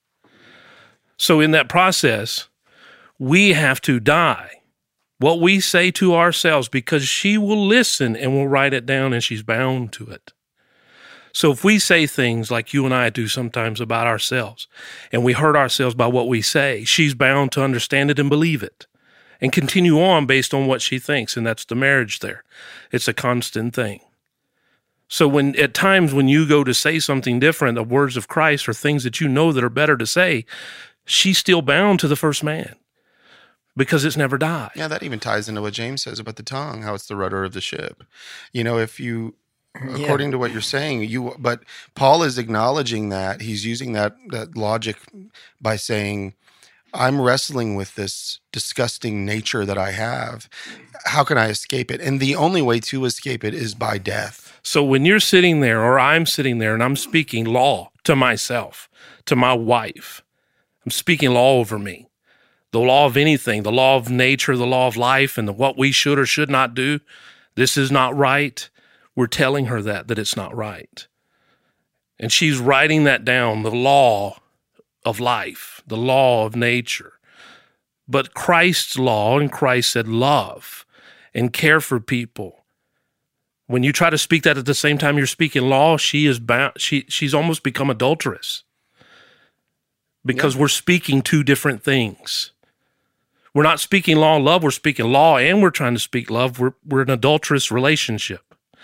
So in that process, we have to die. What we say to ourselves, because she will listen and will write it down and she's bound to it. So if we say things like you and I do sometimes about ourselves and we hurt ourselves by what we say, she's bound to understand it and believe it and continue on based on what she thinks. And that's the marriage there. It's a constant thing. So at times when you go to say something different, the words of Christ or things that you know that are better to say, she's still bound to the first man because it's never died. Yeah, that even ties into what James says about the tongue, how it's the rudder of the ship. You know, if you, according to what you're saying, but Paul is acknowledging that. He's using that logic by saying, I'm wrestling with this disgusting nature that I have. How can I escape it? And the only way to escape it is by death. So when you're sitting there or I'm sitting there and I'm speaking law to myself, to my wife, I'm speaking law over me. The law of anything, the law of nature, the law of life, and what we should or should not do. This is not right. We're telling her that it's not right. And she's writing that down, the law of life, the law of nature. But Christ's law, and Christ said love and care for people. When you try to speak that at the same time you're speaking law, she is bound. She's almost become adulterous because we're speaking two different things. We're not speaking law and love. We're speaking law and we're trying to speak love. We're an adulterous relationship.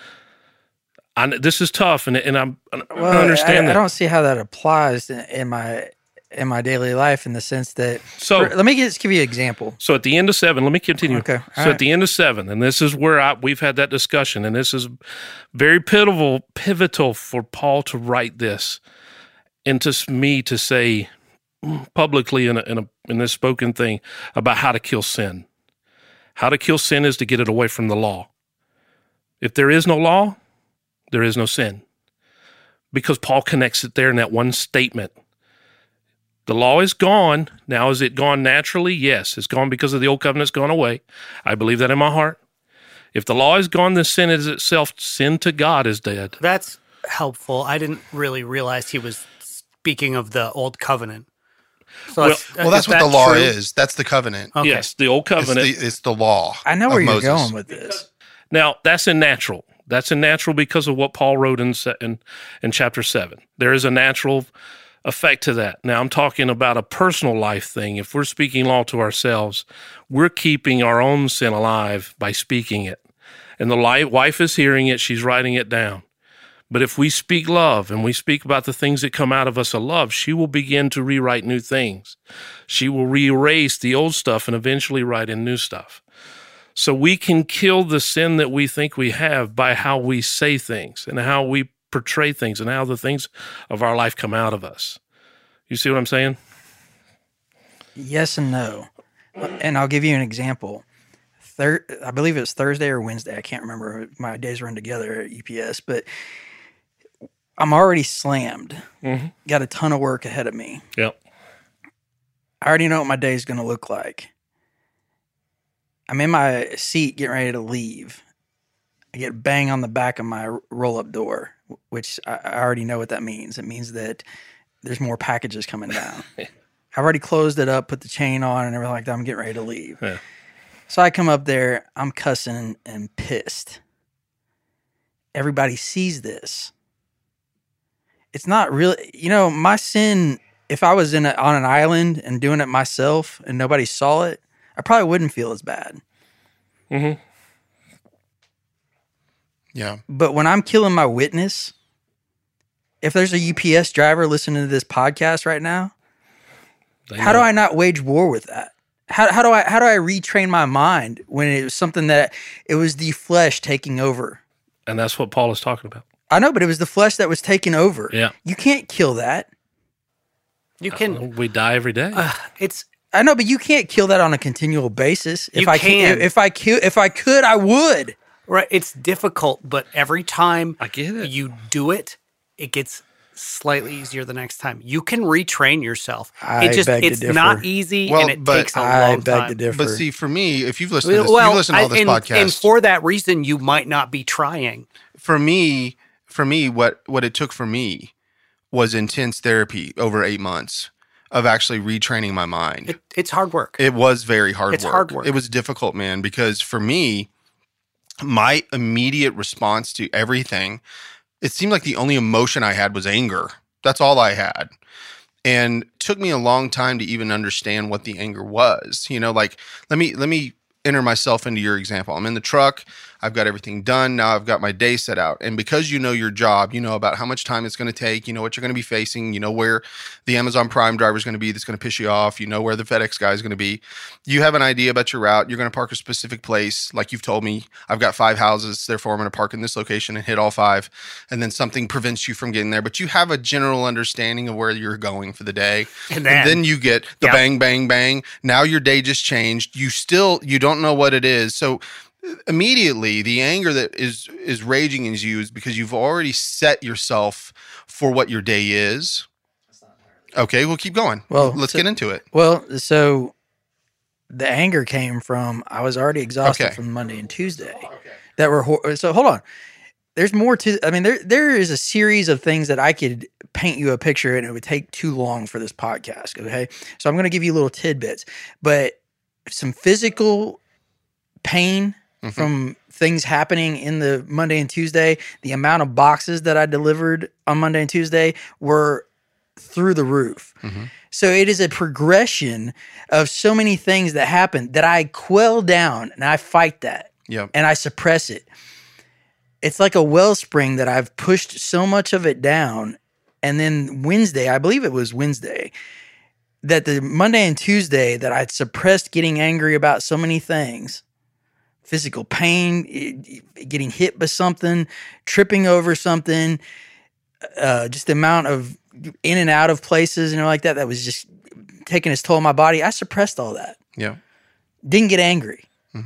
This is tough, and I understand that. I don't see how that applies in my daily life in the sense that. So let me just give you an example. So at the end of 7, let me continue. Okay. At the end of 7, and this is where we've had that discussion, and this is very pivotal for Paul to write this, and to me to say publicly in this spoken thing about how to kill sin. How to kill sin is to get it away from the law. If there is no law, there is no sin. Because Paul connects it there in that one statement. The law is gone. Now, is it gone naturally? Yes. It's gone because of the old covenant's gone away. I believe that in my heart. If the law is gone, then sin is itself. Sin to God is dead. That's helpful. I didn't really realize he was speaking of the old covenant. So that's what the law is. That's the covenant. Okay. Yes, the old covenant. It's the law. I know where you're going with this. Now, that's in natural. That's in natural because of what Paul wrote in chapter 7. There is a natural effect to that. Now, I'm talking about a personal life thing. If we're speaking law to ourselves, we're keeping our own sin alive by speaking it. And the wife is hearing it. She's writing it down. But if we speak love and we speak about the things that come out of us of love, she will begin to rewrite new things. She will erase the old stuff and eventually write in new stuff. So we can kill the sin that we think we have by how we say things and how we portray things and how the things of our life come out of us. You see what I'm saying? Yes and no. And I'll give you an example. I believe it was Thursday or Wednesday. I can't remember. My days run together at UPS, but I'm already slammed. Mm-hmm. Got a ton of work ahead of me. Yep. I already know what my day is going to look like. I'm in my seat getting ready to leave. I get bang on the back of my roll-up door, which I already know what that means. It means that there's more packages coming down. I've already closed it up, put the chain on, and everything like that. I'm getting ready to leave. Yeah. So I come up there. I'm cussing and pissed. everybody sees this. It's not really, my sin, if I was on an island and doing it myself and nobody saw it, I probably wouldn't feel as bad. Mm-hmm. Yeah. But when I'm killing my witness, if there's a UPS driver listening to this podcast right now, how do I not wage war with that? How do I retrain my mind when it was something that it was the flesh taking over? And that's what Paul is talking about. I know, but it was the flesh that was taking over. Yeah. You can't kill that. You can. We die every day. I know, but you can't kill that on a continual basis. You can. If I could, I would. Right. It's difficult, but every time I get it. you do it, it gets slightly easier the next time. You can retrain yourself. It's not easy, and it takes a long time. To differ. But see, for me, if you've listened to this, you've listened to all this podcast. And for that reason, you might not be trying. For me, what it took for me was intense therapy over 8 months of actually retraining my mind. It's hard work. It was very hard work. It's hard work. It was difficult, man, because for me, my immediate response to everything, it seemed like the only emotion I had was anger. That's all I had. And it took me a long time to even understand what the anger was. Like, let me enter myself into your example. I'm in the truck. I've got everything done. Now I've got my day set out. And because you know your job, you know about how much time it's going to take, you know what you're going to be facing, you know where the Amazon Prime driver is going to be that's going to piss you off, you know where the FedEx guy is going to be. You have an idea about your route. You're going to park a specific place. Like you've told me, I've got 5 houses, therefore I'm going to park in this location and hit all 5. And then something prevents you from getting there. But you have a general understanding of where you're going for the day. And then you get the bang, bang, bang. Now your day just changed. You don't know what it is. So immediately the anger that is raging in you is because you've already set yourself for what your day is. Okay, we'll keep going. Well, let's get into it. Well, so the anger came from I was already exhausted from Monday and Tuesday. So hold on. There's more to. I mean, there is a series of things that I could paint you a picture, and it would take too long for this podcast. Okay, so I'm going to give you little tidbits, but some physical pain from things happening in the Monday and Tuesday, the amount of boxes that I delivered on Monday and Tuesday were through the roof. So it is a progression of so many things that happen that I quell down and I fight that. And I suppress it. It's like a wellspring that I've pushed so much of it down. And then Wednesday, I believe it was Wednesday, that the Monday and Tuesday that I'd suppressed getting angry about so many things, physical pain, getting hit by something, tripping over something, just the amount of in and out of places, like that was just taking its toll on my body. I suppressed all that. Didn't get angry.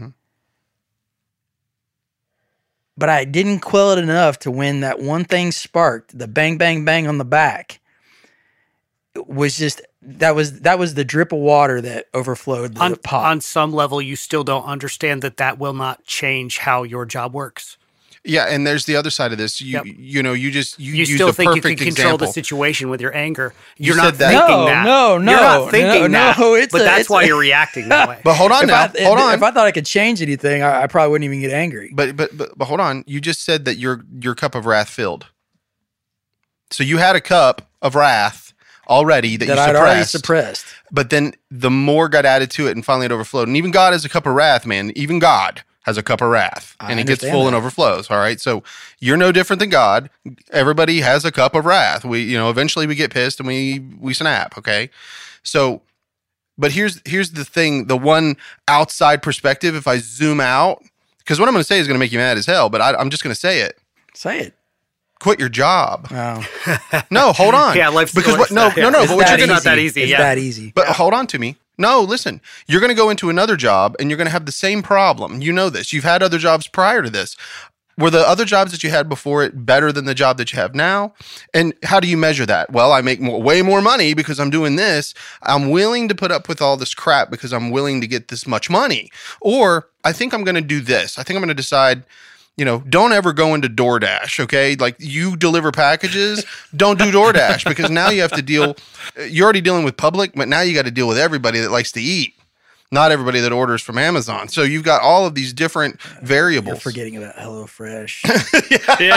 But I didn't quell it enough to when that one thing sparked, the bang, bang, bang on the back, it was just, that was the drip of water that overflowed the pot. On some level, you still don't understand that will not change how your job works. Yeah, and there's the other side of this. You still think you can control the situation with your anger. You're not thinking that. No, you're not thinking that. But that's why you're reacting that way. But hold on now. Hold on. If I thought I could change anything, I probably wouldn't even get angry. But hold on. You just said that your cup of wrath filled. So you had a cup of wrath already that you I'd already suppressed. But then the more got added to it, and finally it overflowed. And even God has a cup of wrath, man. Even God has a cup of wrath, and it gets full and overflows. All right, so you're no different than God. Everybody has a cup of wrath. We, eventually we get pissed and we snap. Okay, so, but here's the thing: the one outside perspective. If I zoom out, because what I'm going to say is going to make you mad as hell, but I'm just going to say it. Say it. Quit your job. Oh. No, hold on. Yeah, life's because what? No. But It's not that easy. It's that easy. But hold on to me. No, listen, you're going to go into another job and you're going to have the same problem. You know this. You've had other jobs prior to this. Were the other jobs that you had before it better than the job that you have now? And how do you measure that? Well, I make way more money because I'm doing this. I'm willing to put up with all this crap because I'm willing to get this much money. Or I think I'm going to do this. I think I'm going to decide, don't ever go into DoorDash, okay? Like you deliver packages, don't do DoorDash because now you have to you're already dealing with public, but now you got to deal with everybody that likes to eat. not everybody that orders from Amazon. So you've got all of these different variables. You're forgetting about HelloFresh.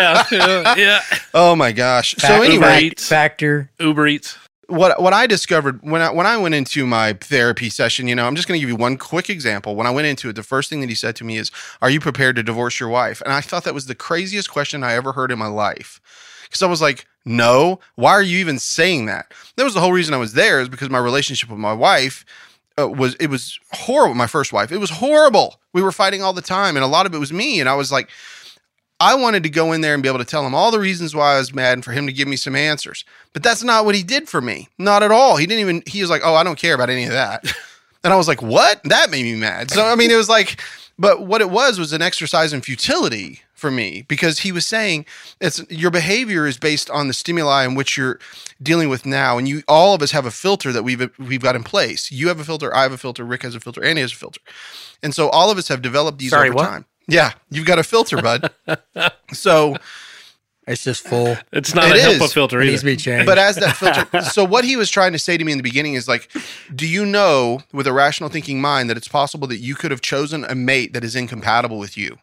Yeah. Oh my gosh. So Factor, anyway, Factor. Uber Eats. what I discovered when I went into my therapy session, you know, I'm just going to give you one quick example. When I went into it, the first thing that he said to me is, "Are you prepared to divorce your wife?" And I thought that was the craziest question I ever heard in my life. Because I was like, no, why are you even saying that? That was the whole reason I was there, is because my relationship with my wife was horrible. My first wife, it was horrible. We were fighting all the time, and a lot of it was me. And I was like, I wanted to go in there and be able to tell him all the reasons why I was mad and for him to give me some answers. But that's not what he did for me. Not at all. He was like, "Oh, I don't care about any of that." And I was like, what? That made me mad. So, I mean, it was like, but what it was an exercise in futility for me, because he was saying your behavior is based on the stimuli in which you're dealing with now. And all of us have a filter that we've got in place. You have a filter, I have a filter, Rick has a filter, Andy has a filter. And so all of us have developed these over time. Yeah, you've got a filter, bud. So it's just full. It's not a HEPA filter It either. needs to be changed. But as that filter, so what he was trying to say to me in the beginning is like, do you know with a rational thinking mind that it's possible that you could have chosen a mate that is incompatible with you?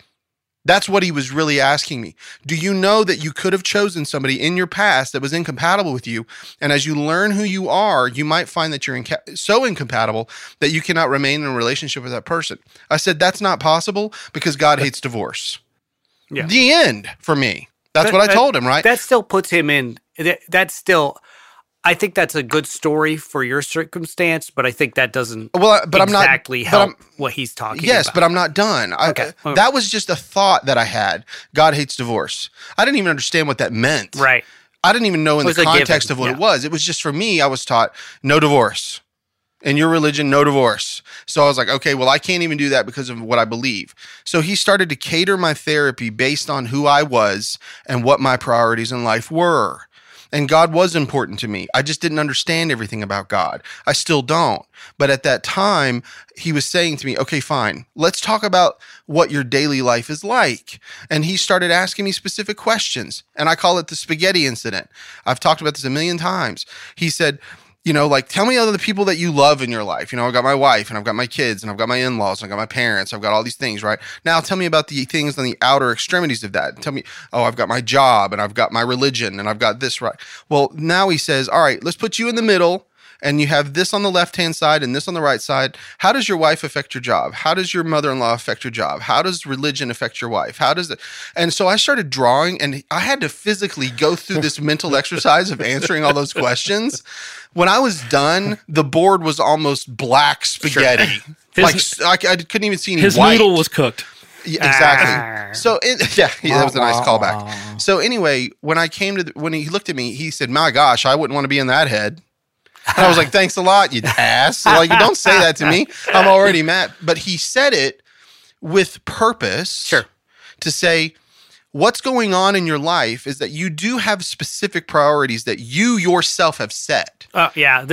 That's what he was really asking me. Do you know that you could have chosen somebody in your past that was incompatible with you? And as you learn who you are, you might find that you're so incompatible that you cannot remain in a relationship with that person. I said, that's not possible because God hates divorce. Yeah. The end for me. That's what I told him, right? That still puts him in. That's still. I think that's a good story for your circumstance, but I think that doesn't exactly help what he's talking about. Yes, but I'm not done. Okay. That was just a thought that I had. God hates divorce. I didn't even understand what that meant. Right. I didn't even know in the context of what it was. It was just for me, I was taught no divorce. In your religion, no divorce. So I was like, okay, well, I can't even do that because of what I believe. So he started to cater my therapy based on who I was and what my priorities in life were. And God was important to me. I just didn't understand everything about God. I still don't. But at that time, he was saying to me, okay, fine, let's talk about what your daily life is like. And he started asking me specific questions. And I call it the spaghetti incident. I've talked about this a million times. He said, you know, like, tell me other the people that you love in your life. You know, I've got my wife and I've got my kids and I've got my in-laws and I've got my parents. I've got all these things, right? Now tell me about the things on the outer extremities of that. Tell me, oh, I've got my job and I've got my religion and I've got this, right? Well, now he says, all right, let's put you in the middle and you have this on the left-hand side and this on the right side. How does your wife affect your job? How does your mother-in-law affect your job? How does religion affect your wife? How does it? And so I started drawing and I had to physically go through this mental exercise of answering all those questions. When I was done, the board was almost black spaghetti. Sure. I couldn't even see any his white. noodle was cooked. Yeah, exactly. So that was a nice callback. So anyway, when I came to when he looked at me, he said, "My gosh, I wouldn't want to be in that head." And I was like, "Thanks a lot, you ass." Like, don't say that to me. I'm already mad. But he said it with purpose. Sure. To say, what's going on in your life is that you do have specific priorities that you yourself have set. Yeah,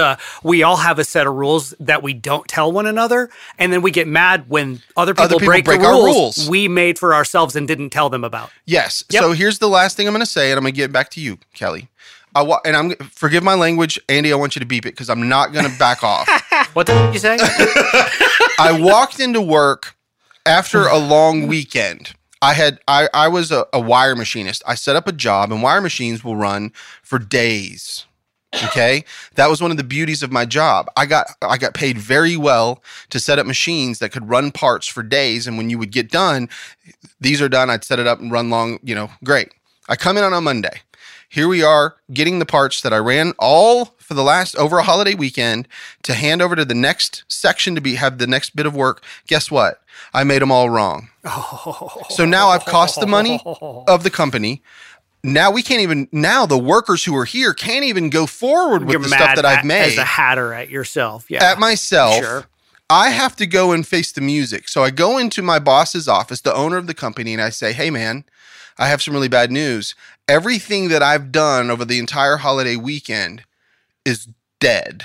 we all have a set of rules that we don't tell one another. And then we get mad when other people break the rules we made for ourselves and didn't tell them about. Yes. Yep. So here's the last thing I'm going to say, and I'm going to get back to you, Kelly. Forgive my language, Andy, I want you to beep it because I'm not going to back off. What did you say? I walked into work after a long weekend. I was a wire machinist. I set up a job, and wire machines will run for days. Okay, that was one of the beauties of my job. I got paid very well to set up machines that could run parts for days, and when you would get done, these are done. I'd set it up and run long. You know, great. I come in on a Monday. Here we are getting the parts that I ran all for the last over a holiday weekend to hand over to the next section to have the next bit of work. Guess what? I made them all wrong. So now I've cost the money of the company. Now the workers who are here can't even go forward with the stuff that I've made. As a hatter at yourself. Yeah. At myself. Sure. I have to go and face the music. So I go into my boss's office, the owner of the company, and I say, "Hey man, I have some really bad news. Everything that I've done over the entire holiday weekend is dead."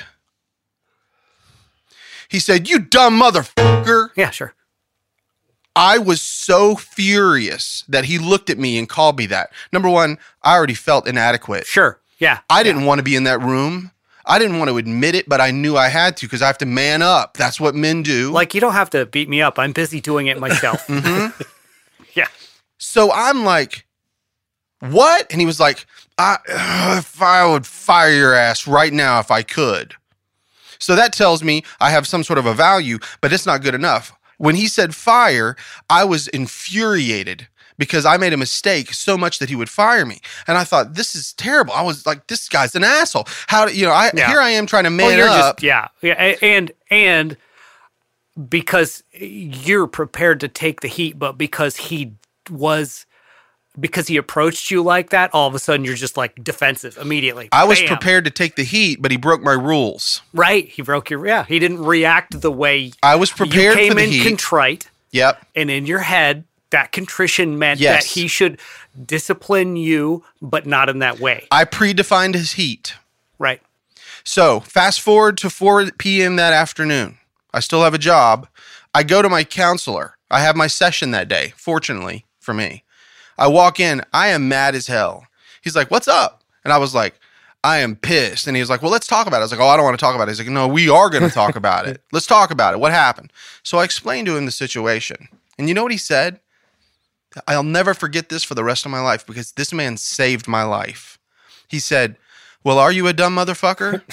He said, "You dumb motherfucker." Yeah, sure. I was so furious that he looked at me and called me that. Number one, I already felt inadequate. Sure. Yeah. I didn't want to be in that room. I didn't want to admit it, but I knew I had to because I have to man up. That's what men do. Like, you don't have to beat me up. I'm busy doing it myself. Yeah. So I'm like, what? And he was like, if I would fire your ass right now if I could. So that tells me I have some sort of a value, but it's not good enough. When he said fire, I was infuriated because I made a mistake so much that he would fire me. And I thought, this is terrible. I was like, this guy's an asshole. How do, here I am trying to man up. And because you're prepared to take the heat, but because he approached you like that, all of a sudden you're just like defensive immediately. I was prepared to take the heat, but he broke my rules. Right. He broke he didn't react the way I was prepared you came for the in heat. contrite. Yep. And in your head, that contrition meant that he should discipline you, but not in that way. I predefined his heat. Right. So fast forward to 4 p.m. that afternoon. I still have a job. I go to my counselor. I have my session that day, fortunately for me. I walk in. I am mad as hell. He's like, what's up? And I was like, I am pissed. And he was like, well, let's talk about it. I was like, oh, I don't want to talk about it. He's like, no, we are going to talk about it. Let's talk about it. What happened? So I explained to him the situation. And you know what he said? I'll never forget this for the rest of my life because this man saved my life. He said, well, are you a dumb motherfucker?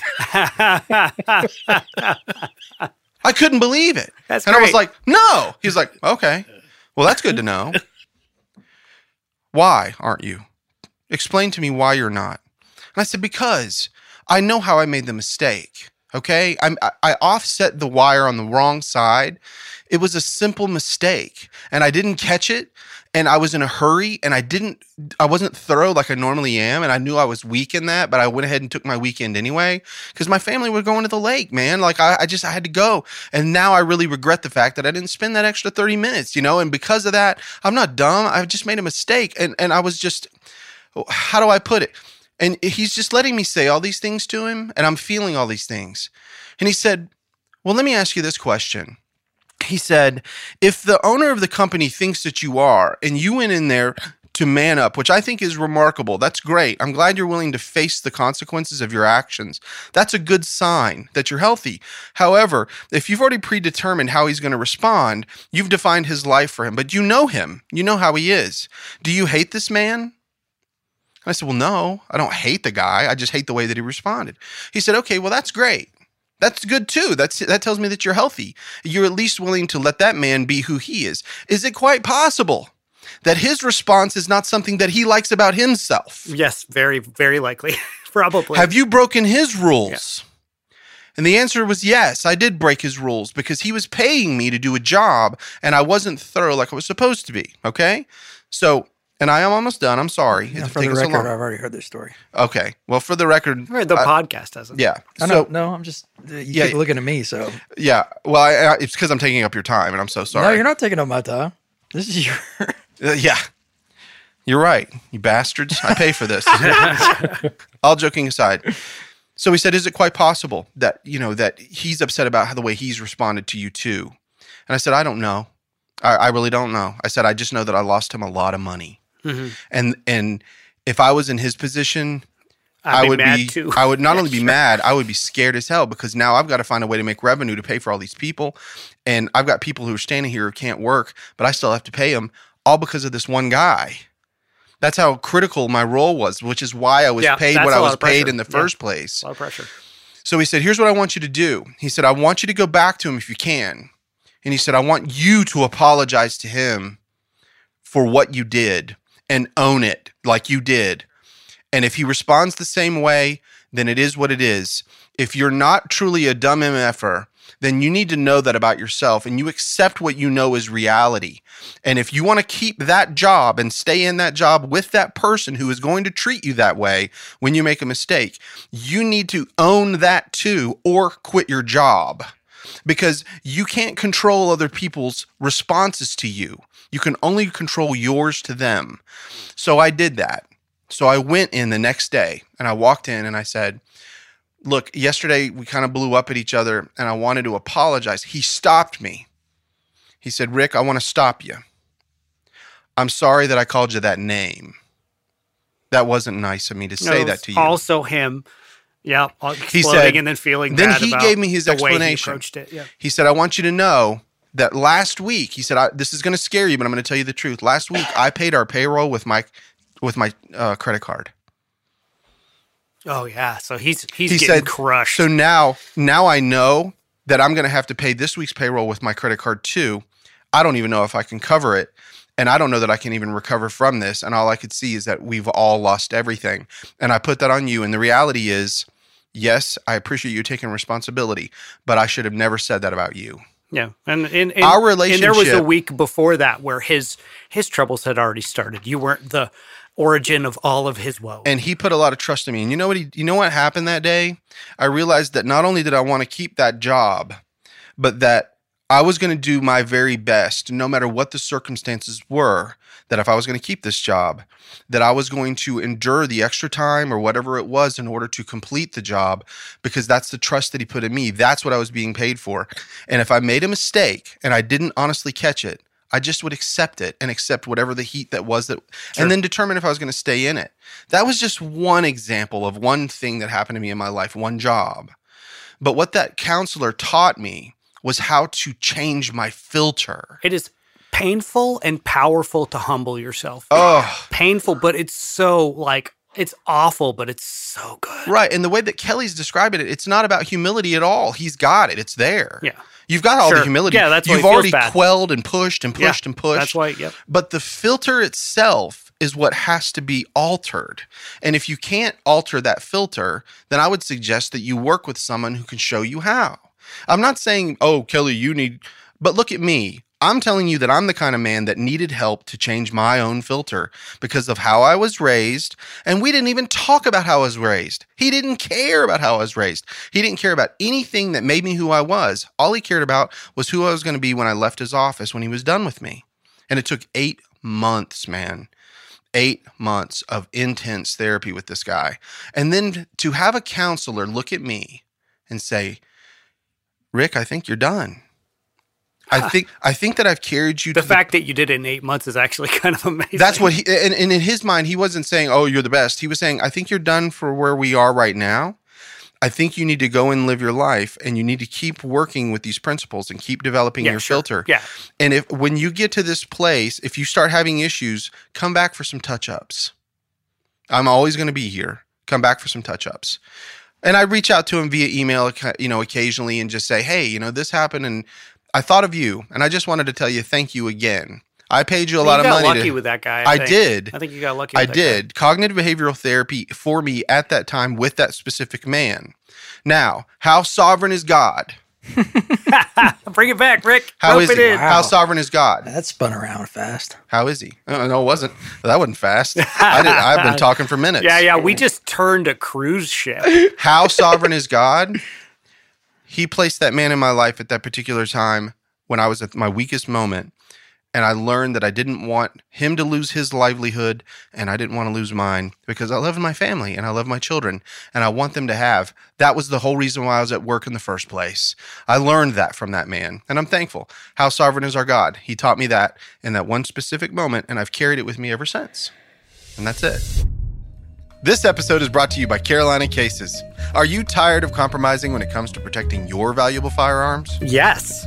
I couldn't believe it. That's and great. I was like, no. He's like, okay. Well, that's good to know. Why aren't you? Explain to me why you're not. And I said, because I know how I made the mistake. Okay. I offset the wire on the wrong side. It was a simple mistake and I didn't catch it. And I was in a hurry and I wasn't thorough like I normally am. And I knew I was weak in that, but I went ahead and took my weekend anyway because my family was going to the lake, man. Like I had to go. And now I really regret the fact that I didn't spend that extra 30 minutes, and because of that, I'm not dumb. I've just made a mistake. And I was just, how do I put it? And he's just letting me say all these things to him and I'm feeling all these things. And he said, well, let me ask you this question. He said, if the owner of the company thinks that you are, and you went in there to man up, which I think is remarkable, that's great. I'm glad you're willing to face the consequences of your actions. That's a good sign that you're healthy. However, if you've already predetermined how he's going to respond, you've defined his life for him, but you know him. You know how he is. Do you hate this man? I said, well, no, I don't hate the guy. I just hate the way that he responded. He said, okay, well, that's great. That's good too. That tells me that you're healthy. You're at least willing to let that man be who he is. Is it quite possible that his response is not something that he likes about himself? Yes, very, very likely. Probably. Have you broken his rules? Yeah. And the answer was yes, I did break his rules because he was paying me to do a job and I wasn't thorough like I was supposed to be. Okay? So, and I am almost done. I'm sorry. For the record, I've already heard this story. Okay. Well, for the record. The podcast doesn't. Yeah. No, I'm just, you keep looking at me, so. Yeah. Well, it's because I'm taking up your time and I'm so sorry. No, you're not taking up my time. This is your. Yeah. You're right. You bastards. I pay for this. All joking aside. So he said, is it quite possible that, that he's upset about the way he's responded to you too? And I said, I don't know. I really don't know. I said, I just know that I lost him a lot of money. Mm-hmm. And if I was in his position, I would not only be mad, I would be scared as hell because now I've got to find a way to make revenue to pay for all these people. And I've got people who are standing here who can't work, but I still have to pay them all because of this one guy. That's how critical my role was, which is why I was paid what I was paid in the first place. A lot of pressure. So he said, here's what I want you to do. He said, I want you to go back to him if you can. And he said, I want you to apologize to him for what you did and own it like you did. And if he responds the same way, then it is what it is. If you're not truly a dumb MFer, then you need to know that about yourself and you accept what you know is reality. And if you want to keep that job and stay in that job with that person who is going to treat you that way when you make a mistake, you need to own that too or quit your job. Because you can't control other people's responses to you. You can only control yours to them. So I did that. So I went in the next day and I walked in and I said, look, yesterday we kind of blew up at each other and I wanted to apologize. He stopped me. He said, Rick, I want to stop you. I'm sorry that I called you that name. That wasn't nice of me to say that to you. Also him Yeah, He exploding said, and then feeling then bad he about gave me his the way he explanation. approached it. Yeah. He said, I want you to know that last week, he said, this is going to scare you, but I'm going to tell you the truth. Last week, I paid our payroll with my credit card. Oh yeah, so he's He getting said, crushed. So now I know that I'm going to have to pay this week's payroll with my credit card too. I don't even know if I can cover it. And I don't know that I can even recover from this. And all I could see is that we've all lost everything. And I put that on you. And the reality is, yes, I appreciate you taking responsibility, but I should have never said that about you. Yeah, and our relationship. And there was a week before that where his troubles had already started. You weren't the origin of all of his woe. And he put a lot of trust in me. And you know what happened that day? I realized that not only did I want to keep that job, but that I was going to do my very best, no matter what the circumstances were, that if I was going to keep this job, that I was going to endure the extra time or whatever it was in order to complete the job, because that's the trust that he put in me. That's what I was being paid for. And if I made a mistake and I didn't honestly catch it, I just would accept it and accept whatever the heat that was, and then determine if I was going to stay in it. That was just one example of one thing that happened to me in my life, one job. But what that counselor taught me was how to change my filter. It is painful and powerful to humble yourself. Oh, painful, but it's so it's awful, but it's so good. Right. And the way that Kelly's describing it, it's not about humility at all. He's got it. It's there. Yeah. You've got all the humility. Yeah, that's why you've already quelled and pushed and pushed and pushed. That's why, yep. But the filter itself is what has to be altered. And if you can't alter that filter, then I would suggest that you work with someone who can show you how. I'm not saying, oh, Kelly, but look at me. I'm telling you that I'm the kind of man that needed help to change my own filter because of how I was raised. And we didn't even talk about how I was raised. He didn't care about how I was raised. He didn't care about anything that made me who I was. All he cared about was who I was going to be when I left his office, when he was done with me. And it took 8 months, man. 8 months of intense therapy with this guy. And then to have a counselor look at me and say, Rick, I think you're done. I think that I've carried you. The fact that you did it in 8 months is actually kind of amazing. That's what and in his mind, he wasn't saying, oh, you're the best. He was saying, I think you're done for where we are right now. I think you need to go and live your life, and you need to keep working with these principles and keep developing your filter. Yeah. And when you get to this place, if you start having issues, come back for some touch-ups. I'm always going to be here. Come back for some touch-ups. And I reach out to him via email, occasionally and just say, hey, this happened and I thought of you, and I just wanted to tell you thank you again. I paid you a lot of money. You got lucky with that guy. I did. I think you got lucky with that guy. I did. Cognitive behavioral therapy for me at that time with that specific man. Now, how sovereign is God? Bring it back, Rick. How is he? Wow. How sovereign is God? That spun around fast. How is he? No, it wasn't. That wasn't fast. I've been talking for minutes. Yeah. We just turned a cruise ship. How sovereign is God? He placed that man in my life at that particular time when I was at my weakest moment. And I learned that I didn't want him to lose his livelihood, and I didn't want to lose mine because I love my family and I love my children and I want them to have. That was the whole reason why I was at work in the first place. I learned that from that man, and I'm thankful. How sovereign is our God? He taught me that in that one specific moment, and I've carried it with me ever since. And that's it. This episode is brought to you by Carolina Cases. Are you tired of compromising when it comes to protecting your valuable firearms? Yes.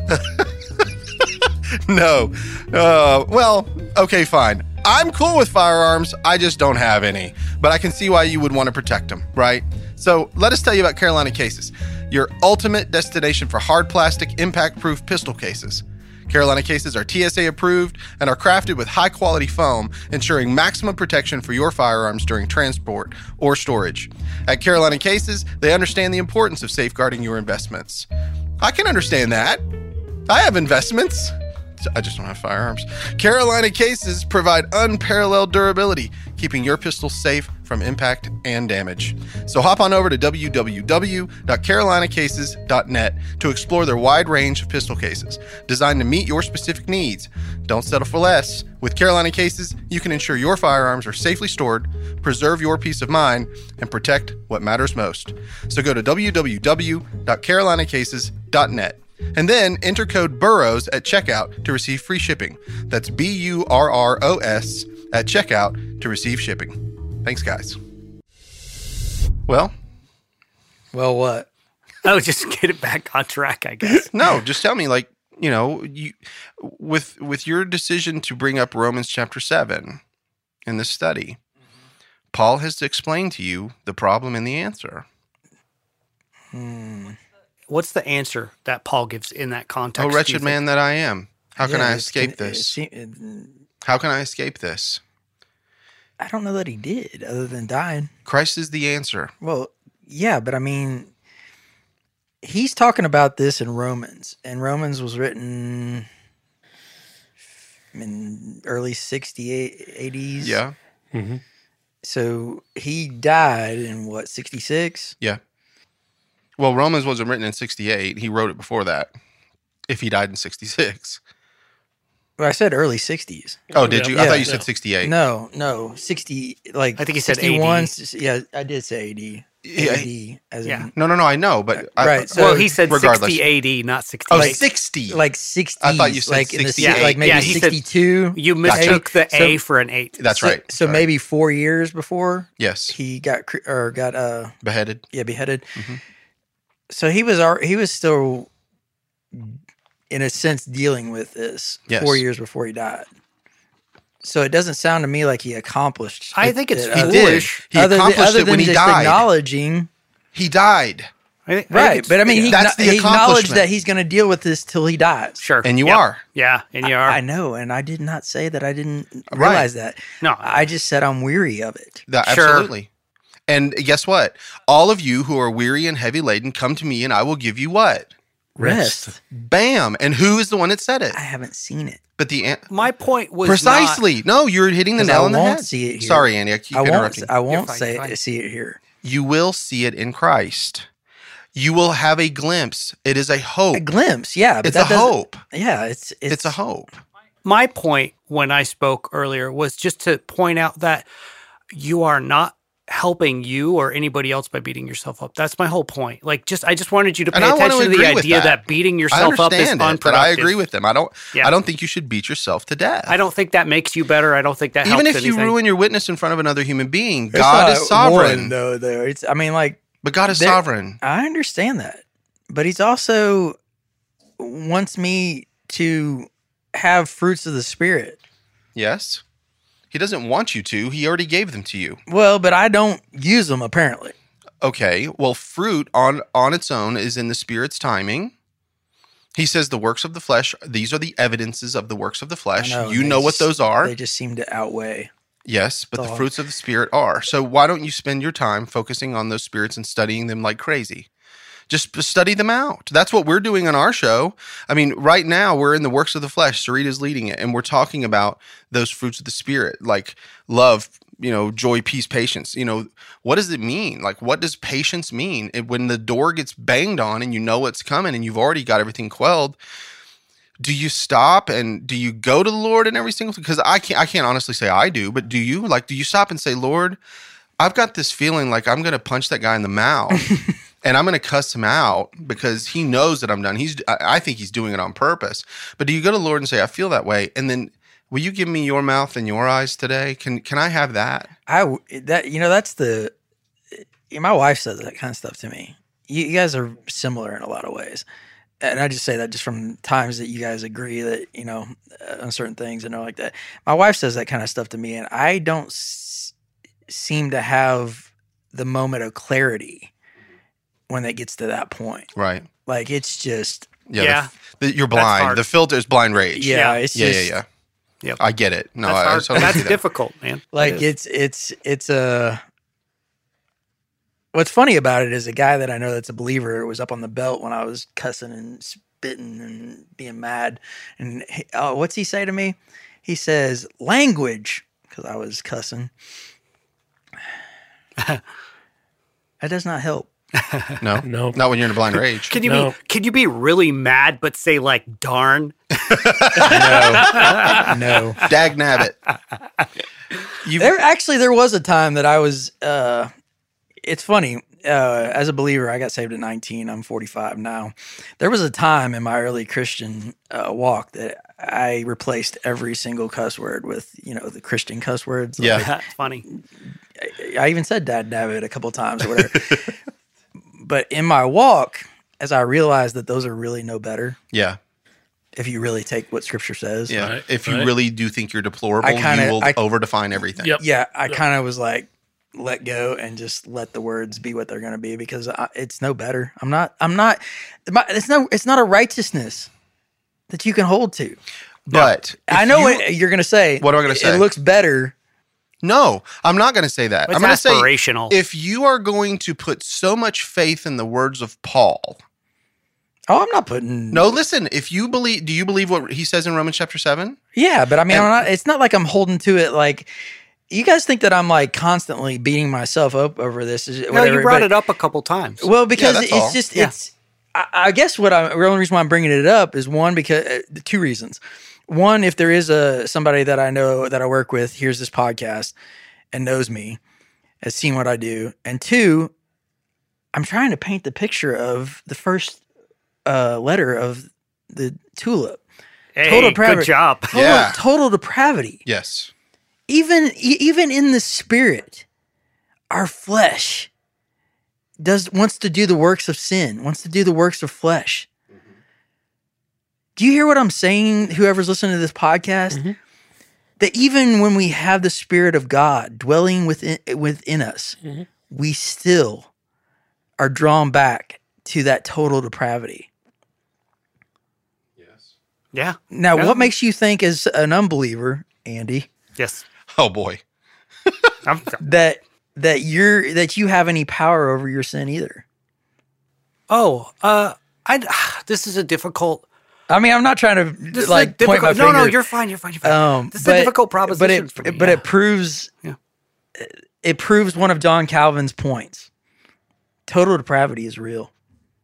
No. Well, okay, fine. I'm cool with firearms. I just don't have any. But I can see why you would want to protect them, right? So let us tell you about Carolina Cases, your ultimate destination for hard plastic, impact-proof pistol cases. Carolina Cases are TSA approved and are crafted with high-quality foam, ensuring maximum protection for your firearms during transport or storage. At Carolina Cases, they understand the importance of safeguarding your investments. I can understand that. I have investments. I just don't have firearms. Carolina Cases provide unparalleled durability, keeping your pistols safe from impact and damage. So hop on over to www.carolinacases.net to explore their wide range of pistol cases designed to meet your specific needs. Don't settle for less. With Carolina Cases, you can ensure your firearms are safely stored, preserve your peace of mind, and protect what matters most. So go to www.carolinacases.net. And then enter code BURROWS at checkout to receive free shipping. That's BURROS at checkout to receive shipping. Thanks, guys. Well, Well, what? Oh, just get it back on track, I guess. No, just tell me, like, you with your decision to bring up Romans chapter 7 in this study, Paul has explained to you the problem and the answer. What's the answer that Paul gives in that context? Oh, wretched man that I am. How can I escape this? I How can I escape this? don't know that he did, other than dying. Christ is the answer. Well, yeah, but I mean, he's talking about this in Romans, and Romans was written in early 80s. Yeah. So he died in what, 66? Yeah. Well, Romans wasn't written in 68. He wrote it before that. If he died in 66. Well, I said early 60s. Oh, did you? I Yeah. thought you said 68. No, 60. Like I think he said 61. AD. Yeah, I did say AD. Yeah. AD, as Yeah. in, No, I know, but Right, so- Well, he said regardless. 60 AD, not 60. Oh, Like, 60. like 60. I thought you said like in the 68. like maybe Yeah, he said- 62. you mistook the So- A for an 8. That's so, right. So Sorry. maybe 4 years before Yes. he got Beheaded. beheaded. Mhm. So he was still, in a sense, dealing with this Yes. 4 years before he died. So it doesn't sound to me like he accomplished. I think it's it, He other- did. foolish. He other than- accomplished other it when than he just died. acknowledging, He died. I think right? it's- But I mean, he That's the acknowledged accomplishment. that he's going to deal with this till he dies. Sure. And you Yep. are. Yeah, and you are. I know, and I did not say that I didn't Right. realize that. No. I just said I'm weary of it. Sure. Absolutely. And guess what? All of you who are weary and heavy laden, come to me and I will give you what? Rest. Bam. And who is the one that said it? I haven't seen it. But the My point was precisely. No, you're hitting the 'Cause nail I on the won't head. see it here. Sorry, Andy. I keep interrupting. I won't fine, say you're fine. see it here. You will see it in Christ. You will have a glimpse. It is a hope. A glimpse, yeah. But It's that a doesn't- hope. Yeah, it's It's a hope. My point when I spoke earlier was just to point out that you are not helping you or anybody else by beating yourself up. That's my whole point. Like, I just wanted you to pay And I want to attention to the agree with idea that. that beating I yourself up is understand it, unproductive. but I agree with them. I don't Yeah. think you should beat yourself to death. I don't think that makes you better. I don't think that Even helps if you anything. ruin your witness in front of another human being, It's God not is sovereign. one, though. It's. I mean, like, But God is There- sovereign. I understand that, but He's also wants me to have fruits of the Spirit. Yes. He doesn't want you to. He already gave them to you. Well, but I don't use them apparently. Okay. Well, fruit on its own is in the Spirit's timing. He says the works of the flesh, these are the evidences of the works of the flesh. I You they know what just- those are. They just seem to outweigh. Yes, but the Thought. fruits of the Spirit are. So why don't you spend your time focusing on those spirits and studying them like crazy? Just study them out. That's what we're doing on our show. I mean, right now we're in the works of the flesh. Sarita's leading it, and we're talking about those fruits of the Spirit, like love, joy, peace, patience. What does it mean? Like, what does patience mean? When the door gets banged on and you know what's coming and you've already got everything quelled, do you stop and do you go to the Lord in every single thing? Because I can't honestly say I do, but do you? Like, do you stop and say, Lord, I've got this feeling like I'm going to punch that guy in the mouth and I'm going to cuss him out because he knows that I'm done. I think he's doing it on purpose. But do you go to the Lord and say, I feel that way? And then will you give me your mouth and your eyes today? Can I have that? That's the. My wife says that kind of stuff to me. You guys are similar in a lot of ways. And I just say that just from times that you guys agree that, on certain things and all like that. My wife says that kind of stuff to me, and I don't seem to have the moment of clarity when it gets to that point. Right. Like, it's just, Yeah. You're That's blind. hard. The filter is blind rage. yeah, it's just, Yeah. Yep. I get it. No, That's I hard. totally That's see that. difficult, man. like, It is. it's a. What's funny about it is a guy that I know that's a believer was up on the belt when I was cussing and spitting and being mad. And what's he say to me? He says, language, because I was cussing. That does not help. No, No. not when you're in a blind rage. Can you No. can you be really mad but say like darn? No. Dag nabbit. There was a time that I was, it's funny, as a believer, I got saved at 19. I'm 45 now. There was a time in my early Christian walk that I replaced every single cuss word with, the Christian cuss words. Yeah. That's funny. I even said dad nabbit a couple of times or whatever. But in my walk, as I realized that those are really no better. Yeah. If you really take what Scripture says. Yeah. Right, If you right. really do think you're deplorable, you will over-define everything. Yep. Yeah, I kind of was like, let go and just let the words be what they're going to be, because it's no better. It's not a righteousness that you can hold to. But I know what you're going to say. What am I going to say? It looks better. No, I'm not going to say that. It's I'm going to say, aspirational. if you are going to put so much faith in the words of Paul. Oh, I'm not putting. No, listen, do you believe what he says in Romans chapter 7? Yeah, but I mean, it's not like I'm holding to it like. You guys think that I'm like constantly beating myself up over this? No, you brought it up a couple times. Well, because that's all. it's. I guess the only reason why I'm bringing it up is one, because two reasons. One, if there is somebody that I know that I work with hears this podcast and knows me, has seen what I do, and two, I'm trying to paint the picture of the first letter of the tulip. Hey, Total depravity. good job. Total depravity. Yes. Even in the spirit, our flesh wants to do the works of sin, wants to do the works of flesh. Mm-hmm. Do you hear what I'm saying, whoever's listening to this podcast? Mm-hmm. That even when we have the Spirit of God dwelling within us, mm-hmm. we still are drawn back to that total depravity. Yes. Yeah. Now, what makes you think, as an unbeliever, Andy? Yes. Oh boy. that you have any power over your sin either. This is a difficult. I mean, I'm not trying to point my finger. No, you're fine. You're fine. This is a difficult proposition for me. But it proves, it proves one of John Calvin's points. Total depravity is real.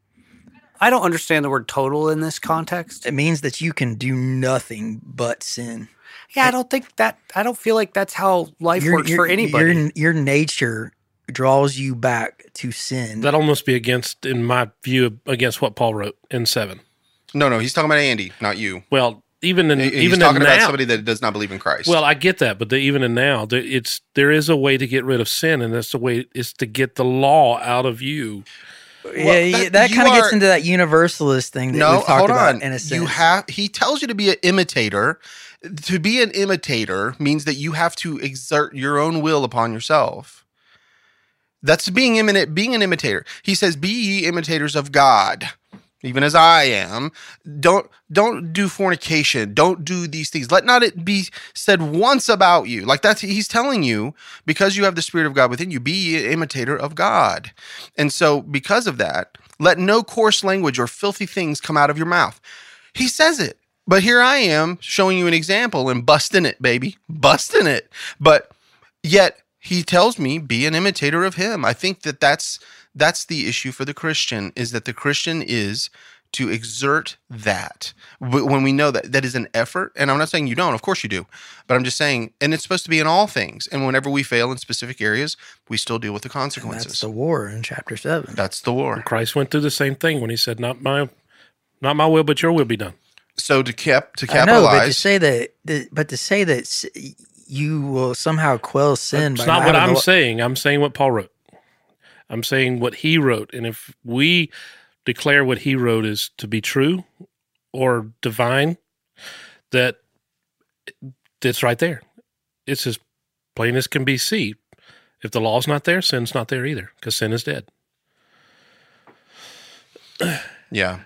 I don't understand the word "total" in this context. It means that you can do nothing but sin. Yeah, I don't feel like that's how life works for anybody. Your nature draws you back to sin. That almost be in my view, against what Paul wrote in 7. No, he's talking about Andy, not you. Well, he's talking about somebody that does not believe in Christ. Well, I get that, but even in now, there is a way to get rid of sin, and that's the way is to get the law out of you. That kind of gets into that universalist thing that we've talked about in a sense. He tells you to be an imitator. To be an imitator means that you have to exert your own will upon yourself. That's being an imitator. He says, "Be ye imitators of God, even as I am." Don't do fornication. Don't do these things. Let not it be said once about you. Like he's telling you, because you have the Spirit of God within you, be ye an imitator of God. And so because of that, let no coarse language or filthy things come out of your mouth. He says it. But here I am showing you an example and busting it, baby. Busting it. But yet he tells me, be an imitator of him. I think that's the issue for the Christian, is that the Christian is to exert that. When we know that is an effort, and I'm not saying you don't, of course you do, but I'm just saying, and it's supposed to be in all things. And whenever we fail in specific areas, we still deal with the consequences. And that's the war in chapter 7. That's the war. Christ went through the same thing when he said, not my will, but your will be done. So to capitalize, I know, but to say that you will somehow quell sin. It's not what I'm saying. I'm saying what Paul wrote. I'm saying what he wrote, and if we declare what he wrote is to be true or divine, that's right there. It's as plain as can be seen. If the law's not there, sin's not there either, because sin is dead. Yeah.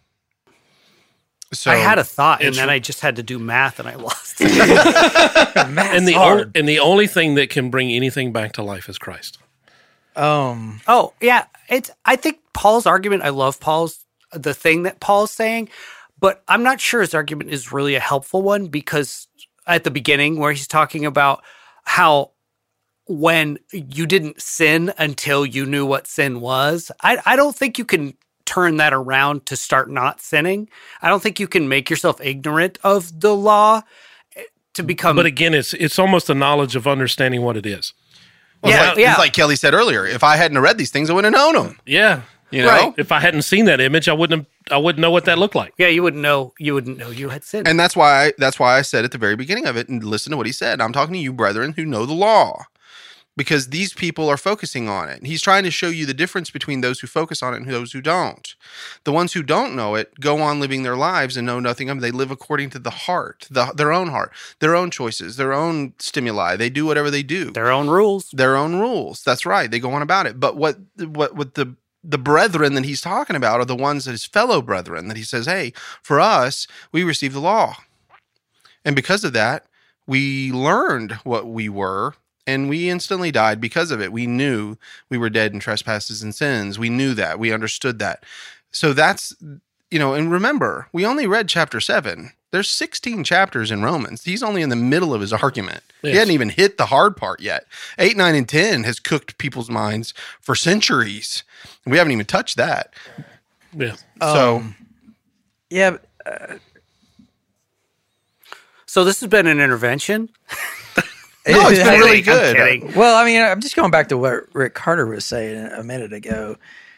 So I had a thought, and then I just had to do math, and I lost it. And the only thing that can bring anything back to life is Christ. Oh yeah, I think Paul's argument. I love the thing that Paul's saying, but I'm not sure his argument is really a helpful one, because at the beginning where he's talking about how when you didn't sin until you knew what sin was, I don't think you can turn that around to start not sinning. I don't think you can make yourself ignorant of the law to become. But again, it's almost a knowledge of understanding what it is. Well, it's like Kelly said earlier. If I hadn't read these things, I wouldn't have known them. Yeah, you know. Right. If I hadn't seen that image, I wouldn't know what that looked like. Yeah, you wouldn't know you had sinned. And that's why I said at the very beginning of it, and listen to what he said. I'm talking to you, brethren, who know the law. because these people are focusing on it. He's trying to show you the difference between those who focus on it and those who don't. The ones who don't know it go on living their lives and know nothing of it. They live according to the heart, their own choices, their own stimuli. They do whatever they do. Their own rules. That's right. They go on about it. But what the brethren that he's talking about are the ones that his fellow brethren that he says, hey, for us, we received the law. And because of that, we learned what we were, and we instantly died because of it. We knew we were dead in trespasses and sins. We knew that. We understood that. So that's, and remember, we only read chapter 7. There's 16 chapters in Romans. He's only in the middle of his argument. Yes. He hadn't even hit the hard part yet. 8, 9, and 10 has cooked people's minds for centuries. We haven't even touched that. Yeah. So, yeah. So this has been an intervention. No, it's been really good. Well, I mean, I'm just going back to what Rick Carter was saying a minute ago.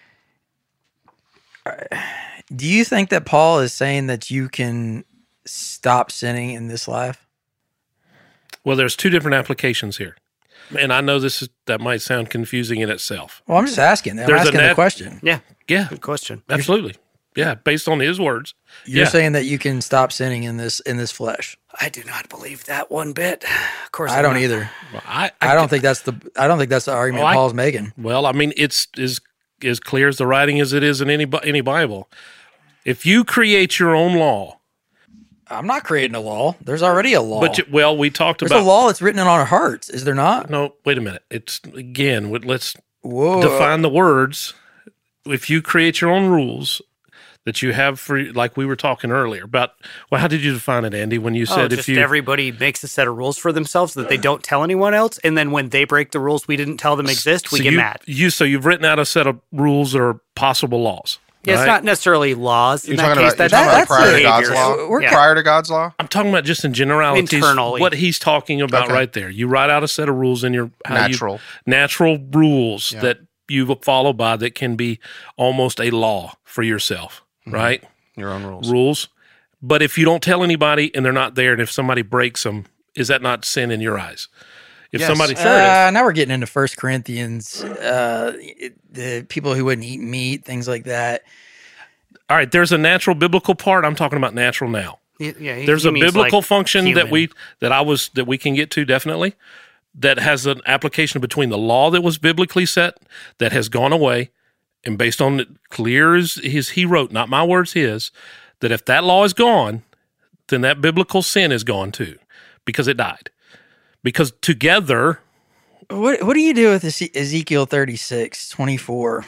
Do you think that Paul is saying that you can stop sinning in this life? Well, there's 2 different applications here. And I know that might sound confusing in itself. Well, I'm just asking. I'm asking the question. Yeah. Yeah. Good question. Absolutely. Yeah, based on his words. You're saying that you can stop sinning in this flesh. I do not believe that one bit. Of course, I don't either. Well, I don't think that's the argument Paul's making. Well, I mean, it's as clear as the writing as it is in any Bible. If you create your own law, I'm not creating a law. There's already a law. But we talked There's about a law that's written on our hearts. Is there not? No, wait a minute. It's again. Let's define the words. If you create your own rules that you have for, like we were talking earlier about, how did you define it, Andy? When you said if everybody makes a set of rules for themselves that they don't tell anyone else, and then when they break the rules we didn't tell them exist, we get mad. So you've written out a set of rules or possible laws. Yeah, right? It's not necessarily laws. You're talking about prior to God's law? Prior to God's law? I'm talking about just in generalities. Internally. What he's talking about right there. You write out a set of rules in your natural rules that you follow by that can be almost a law for yourself, right? Your own rules. Rules. But if you don't tell anybody and they're not there, and if somebody breaks them, is that not sin in your eyes? If somebody now we're getting into 1 Corinthians, the people who wouldn't eat meat, things like that. All right, there's a natural biblical part. I'm talking about natural now. Yeah, there's a biblical function human. that we can get to definitely, that has an application between the law that was biblically set that has gone away, and based on it clear as he wrote, not my words, his, that if that law is gone, then that biblical sin is gone too, because it died. Because together... What do you do with Ezekiel 36:24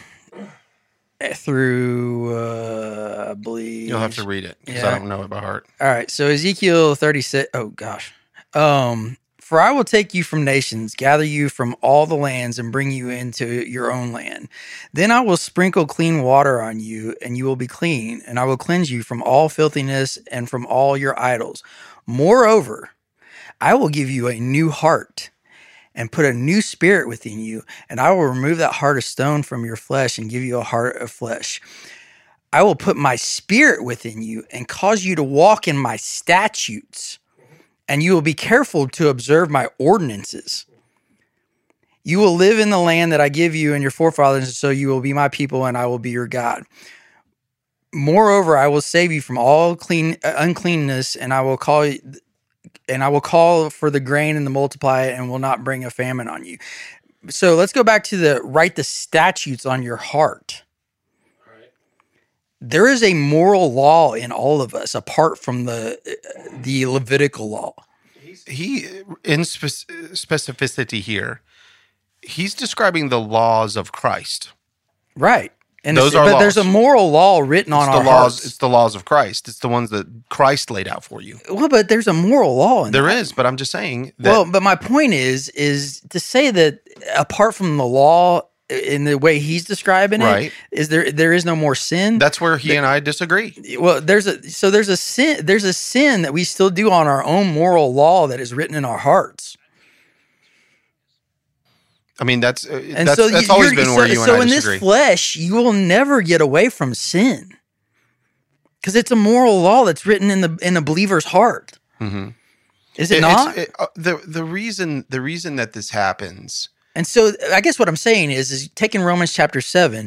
through, I believe... You'll have to read it, because I don't know it by heart. All right, so Ezekiel 36... Oh, gosh. For I will take you from nations, gather you from all the lands, and bring you into your own land. Then I will sprinkle clean water on you, and you will be clean, and I will cleanse you from all filthiness and from all your idols. Moreover, I will give you a new heart and put a new spirit within you, and I will remove that heart of stone from your flesh and give you a heart of flesh. I will put my spirit within you and cause you to walk in my statutes, and you will be careful to observe my ordinances. You will live in the land that I give you and your forefathers, and so you will be my people, and I will be your God. Moreover, I will save you from all uncleanness, and I will call for the grain and the multiply it, and will not bring a famine on you. So let's go back to write the statutes on your heart. All right. There is a moral law in all of us, apart from the Levitical law. He in specificity here, he's describing the laws of Christ. Right. And those are laws. There's a moral law written on our hearts. It's the laws of Christ. It's the ones that Christ laid out for you. Well, but there's a moral law in there that. is, but I'm just saying that. But my point is to say that apart from the law in the way he's describing it, is there is no more sin. That's where he and I disagree. Well, there's a sin that we still do on our own moral law that is written in our hearts. I mean, that's always been where you and I disagree. So in this flesh, you will never get away from sin, because it's a moral law that's written in the believer's heart. Mm-hmm. Is it not? The reason that this happens And so I guess what I'm saying is taking Romans chapter 7,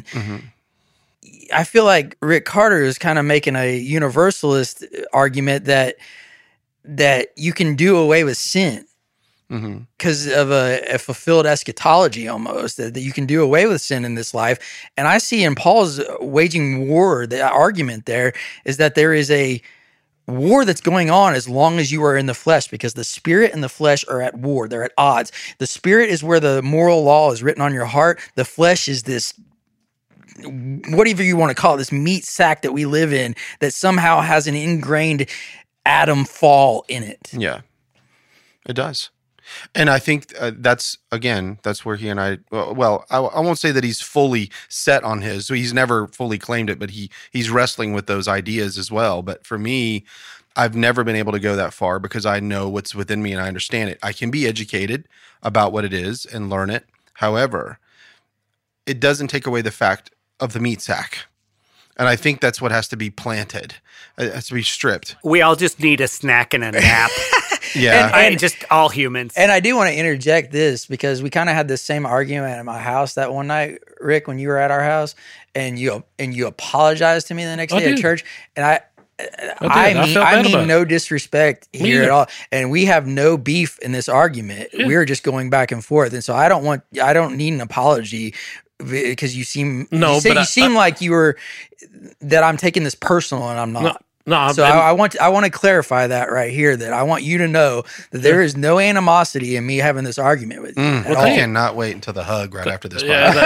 I feel like Rick Carter is kind of making a universalist argument that you can do away with sin because of a fulfilled eschatology almost, that you can do away with sin in this life. And I see in Paul's waging war, the argument there is that there is a war that's going on as long as you are in the flesh, because the spirit and the flesh are at war. They're at odds. The spirit is where the moral law is written on your heart. The flesh is this, whatever you want to call it, this meat sack that we live in that somehow has an ingrained Adam fall in it. Yeah, it does. And I think that's where he and I, I won't say that he's fully set on his, so he's never fully claimed it, but he's wrestling with those ideas as well. But for me, I've never been able to go that far because I know what's within me and I understand it. I can be educated about what it is and learn it. However, it doesn't take away the fact of the meat sack. And I think that's what has to be planted. It has to be stripped. We all just need a snack and a nap. Yeah. And just all humans. And I do want to interject this because we kind of had the same argument at my house that one night, Rick, when you were at our house, and you apologized to me the next day at church. And I mean no disrespect here at all. And we have no beef in this argument. Yeah. We're just going back and forth. And so I don't need an apology because you seem like you were, that I'm taking this personal and I'm not. No, so I want to clarify that right here, that I want you to know that there is no animosity in me having this argument with you. I cannot wait until the hug right after this.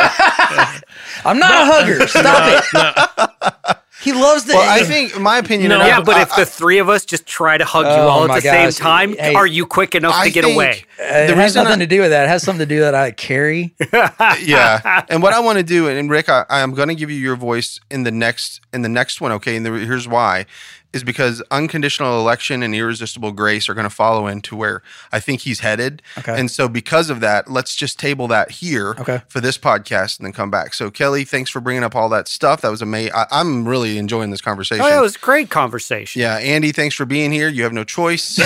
I'm not a hugger. Stop it. He loves the. Well, I think my opinion. But if the three of us just try to hug you all at the same time, are you quick enough to get away? It has nothing to do with that. It has something to do with that I carry. Yeah, and what I want to do, and Rick, I am going to give you your voice in the next one. Okay, and here's why. Is because unconditional election and irresistible grace are going to follow into where I think he's headed. Okay. And so because of that, let's just table that here for this podcast and then come back. So Kelly, thanks for bringing up all that stuff. That was amazing. I'm really enjoying this conversation. Oh, yeah, it was a great conversation. Yeah. Andy, thanks for being here. You have no choice.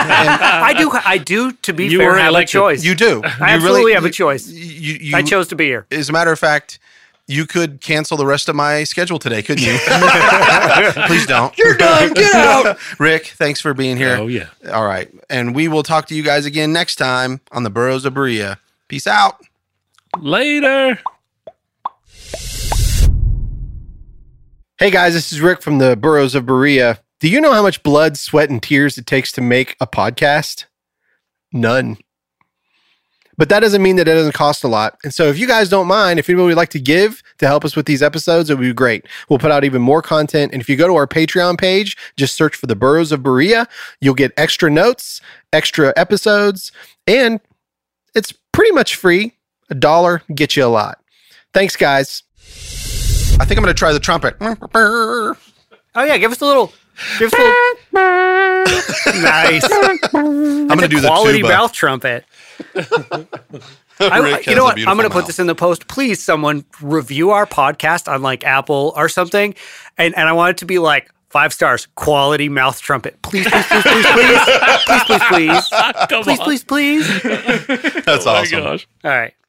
I do, to be fair, have a choice. You do. I absolutely have a choice. I chose to be here. As a matter of fact, you could cancel the rest of my schedule today, couldn't you? Please don't. You're done. Get out. Rick, thanks for being here. Oh, yeah. All right. And we will talk to you guys again next time on the Burros of Berea. Peace out. Later. Hey, guys, this is Rick from the Burros of Berea. Do you know how much blood, sweat, and tears it takes to make a podcast? None. But that doesn't mean that it doesn't cost a lot. And so if you guys don't mind, if anybody would like to give to help us with these episodes, it would be great. We'll put out even more content. And if you go to our Patreon page, just search for the Burros of Berea, you'll get extra notes, extra episodes, and it's pretty much free. $1 gets you a lot. Thanks, guys. I think I'm going to try the trumpet. Oh, yeah. Give us a little... Nice. I'm going to do the quality tuba. Mouth trumpet. You know what? I'm going to put this in the post. Please, someone review our podcast on like Apple or something. And I want it to be like 5 stars, quality mouth trumpet. Please, please, please, please, please. Please, please, please. Please, please, please. That's awesome. Gosh. All right.